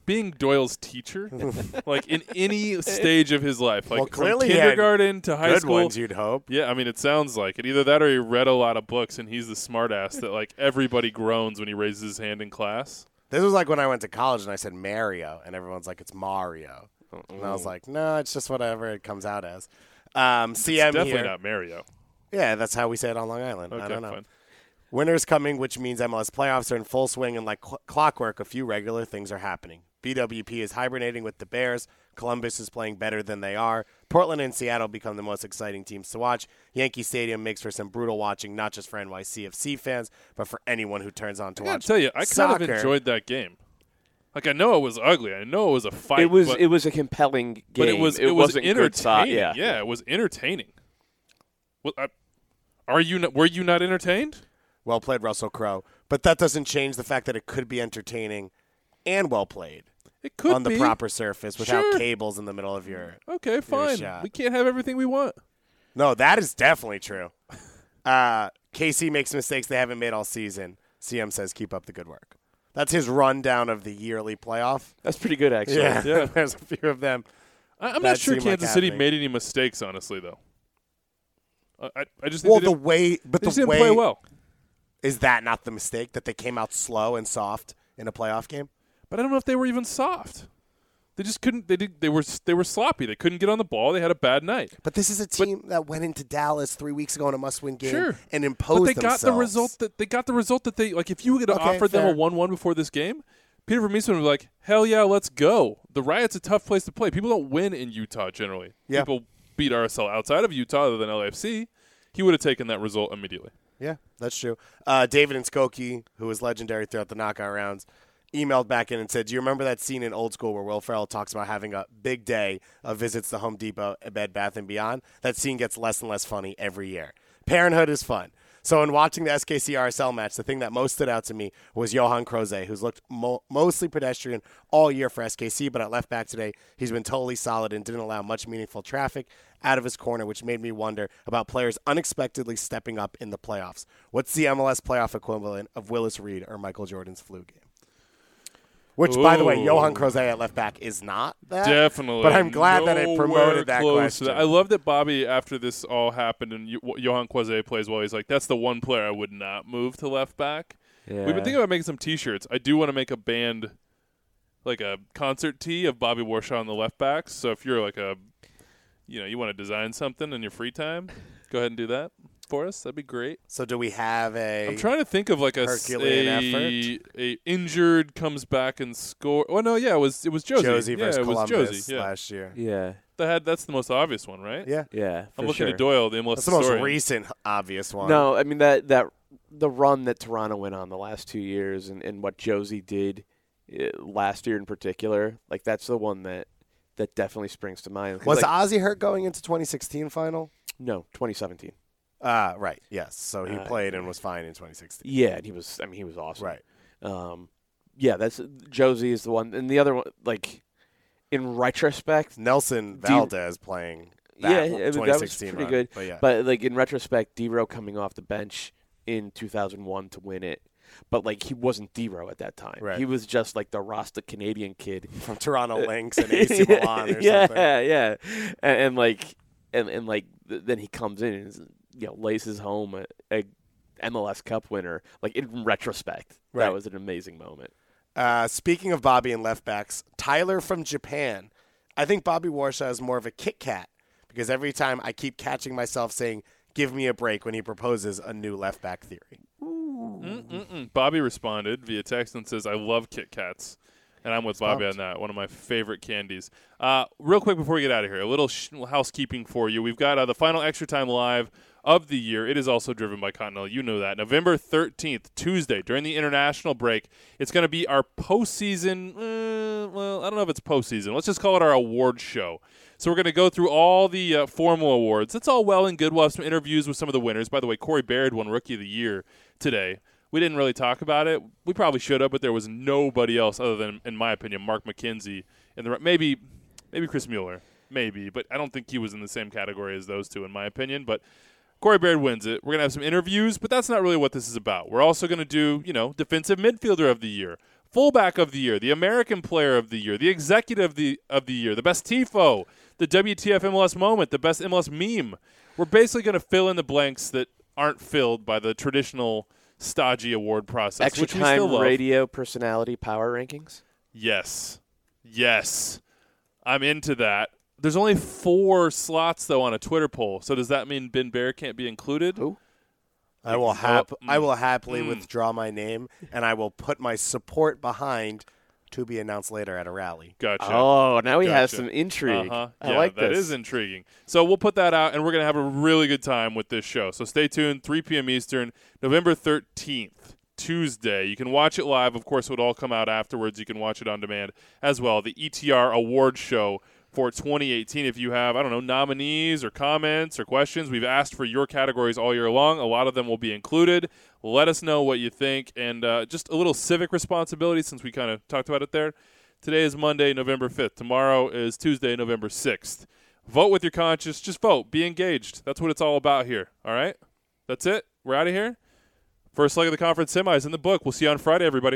being Doyle's teacher, like in any stage of his life, like Well, from clearly he had kindergarten to high good school. ones, you'd hope. Yeah, I mean, it sounds like it. Either that or he read a lot of books, and he's the smartass that like everybody groans when he raises his hand in class. This was like when I went to college and I said Mario, and everyone's like, it's Mario. And I was like, no, it's just whatever it comes out as. CM It's definitely here. not Mario. Yeah, that's how we say it on Long Island. Okay, I don't know. fine. Winter's coming, which means MLS playoffs are in full swing, and like clockwork, a few regular things are happening. BWP is hibernating with the Bears. Columbus is playing better than they are. Portland and Seattle become the most exciting teams to watch. Yankee Stadium makes for some brutal watching, not just for NYCFC fans, but for anyone who turns on to I gotta watch tell you, I soccer. kind of enjoyed that game. Like, I know it was ugly. I know it was a fight. It was but, it was a compelling game. but it was wasn't good entertaining. yeah. It was entertaining. Well, were you not entertained? Well played, Russell Crowe. But that doesn't change the fact that it could be entertaining and well played. It could on the be. proper surface without Sure. cables in the middle of your Okay, fine. shot. We can't have everything we want. No, that is definitely true. KC makes mistakes they haven't made all season. CM says keep up the good work. That's his rundown of the yearly playoff. That's pretty good, actually. Yeah. There's a few of them. I'm that not sure seem like Kansas City happening. made any mistakes, honestly, though. I just think Well, they the didn't, way, but they the just didn't way play well. is that not the mistake that they came out slow and soft in a playoff game? But I don't know if they were even soft. They just couldn't. They were sloppy. They couldn't get on the ball. They had a bad night. But this is a team that went into Dallas 3 weeks ago in a must-win game Sure. and imposed But they got themselves. the result that they like. If you had Okay, offered them a fair. 1-1 before this game, Peter Vermeesen would be like, "Hell yeah, let's go." The Riot's a tough place to play. People don't win in Utah generally. Yeah. People beat RSL outside of Utah, other than LAFC. He would have taken that result immediately. Yeah, that's true. David and Skokie, who was legendary throughout the knockout rounds, emailed back in and said, do you remember that scene in Old School where Will Ferrell talks about having a big day of visits to Home Depot, Bed Bath & Beyond? That scene gets less and less funny every year. Parenthood is fun. So in watching the SKC RSL match, the thing that most stood out to me was Johan Kroze, who's looked mostly pedestrian all year for SKC, but at left back today, he's been totally solid and didn't allow much meaningful traffic out of his corner, which made me wonder about players unexpectedly stepping up in the playoffs. What's the MLS playoff equivalent of Willis Reed or Michael Jordan's flu game? Which, by the way, Ooh. Johan Kroze at left back is not that. Definitely. But I'm glad that it promoted that Nowhere close question. to that. I love that Bobby, after this all happened and Johan Kwase plays well, he's like, that's the one player I would not move to left back. Yeah. We've been thinking about making some T-shirts. I do want to make a band, like a concert tee of Bobby Warshaw on the left backs. So if you're like you want to design something in your free time, go ahead and do that for us. That'd be great. So do we have I'm trying to think of like Herculean effort? a injured comes back and score. Oh no, yeah, it was Josie. Josie yeah, versus it was Columbus Josie. Yeah. last year? Yeah. That's the most obvious one, right? Yeah. Yeah. I'm for looking sure. at Doyle, the MLS That's the most historian. recent obvious one. No, I mean that the run that Toronto went on the last 2 years and what Josie did last year in particular, like that's the one that definitely springs to mind. 'Cause, Was like, Ozzy hurt going into 2016 final? no 2017? Right. Yes. So he Uh, played and was fine in 2016. Yeah, and he was awesome. Right. Yeah, that's Josie is the one, and the other one, like in retrospect, Nelson Valdez playing that I mean, that was 2016 pretty run. good. But yeah. But like in retrospect, D-Row coming off the bench in 2001 to win it, but like he wasn't D-Row at that time. Right. He was just like the Rasta Canadian kid from Toronto Lynx and AC Milan or yeah, something. Yeah, and like then he comes in and laces home a MLS Cup winner. Like in retrospect, Right. that was an amazing moment. Speaking of Bobby and left backs, Tyler from Japan. I think Bobby Warshaw is more of a Kit Kat because every time I keep catching myself saying, give me a break when he proposes a new left back theory. Bobby responded via text and says, I love Kit Kats. And I'm with Bobby on that. One of my favorite candies. Real quick before we get out of here, a little housekeeping for you. We've got the final Extra Time Live of the year. It is also driven by Continental. You know that. November 13th, Tuesday, during the international break. It's going to be our postseason. Well, I don't know if it's postseason. Let's just call it our award show. So we're going to go through all the formal awards. That's all well and good. We'll have some interviews with some of the winners. By the way, Corey Baird won Rookie of the Year today. We didn't really talk about it. We probably should have, but there was nobody else other than, in my opinion, Mark McKenzie. And maybe Chris Mueller. Maybe. But I don't think he was in the same category as those two, in my opinion. But Corey Baird wins it. We're going to have some interviews, but that's not really what this is about. We're also going to do, defensive midfielder of the year, fullback of the year, the American player of the year, the executive of the year, the best TIFO, the WTF MLS moment, the best MLS meme. We're basically going to fill in the blanks that aren't filled by the traditional stodgy award process. Extra which we still time love. radio personality power rankings? Yes. I'm into that. There's only 4 slots, though, on a Twitter poll. So does that mean Ben Bear can't be included? Who? I will happily withdraw my name, and I will put my support behind to be announced later at a rally. Gotcha. Oh, now he has some intrigue. I like that this. is intriguing. So we'll put that out, and we're going to have a really good time with this show. So stay tuned, 3 p.m. Eastern, November 13th, Tuesday. You can watch it live. Of course, it would all come out afterwards. You can watch it on demand as well. The ETR Award Show for 2018. If you have, nominees or comments or questions, we've asked for your categories all year long. A lot of them will be included. Let us know what you think. And just a little civic responsibility since we kind of talked about it there. Today is Monday, November 5th. Tomorrow is Tuesday, November 6th. Vote with your conscience. Just vote. Be engaged. That's what it's all about here. All right? That's it. We're out of here. First leg of the conference semis in the book. We'll see you on Friday, everybody.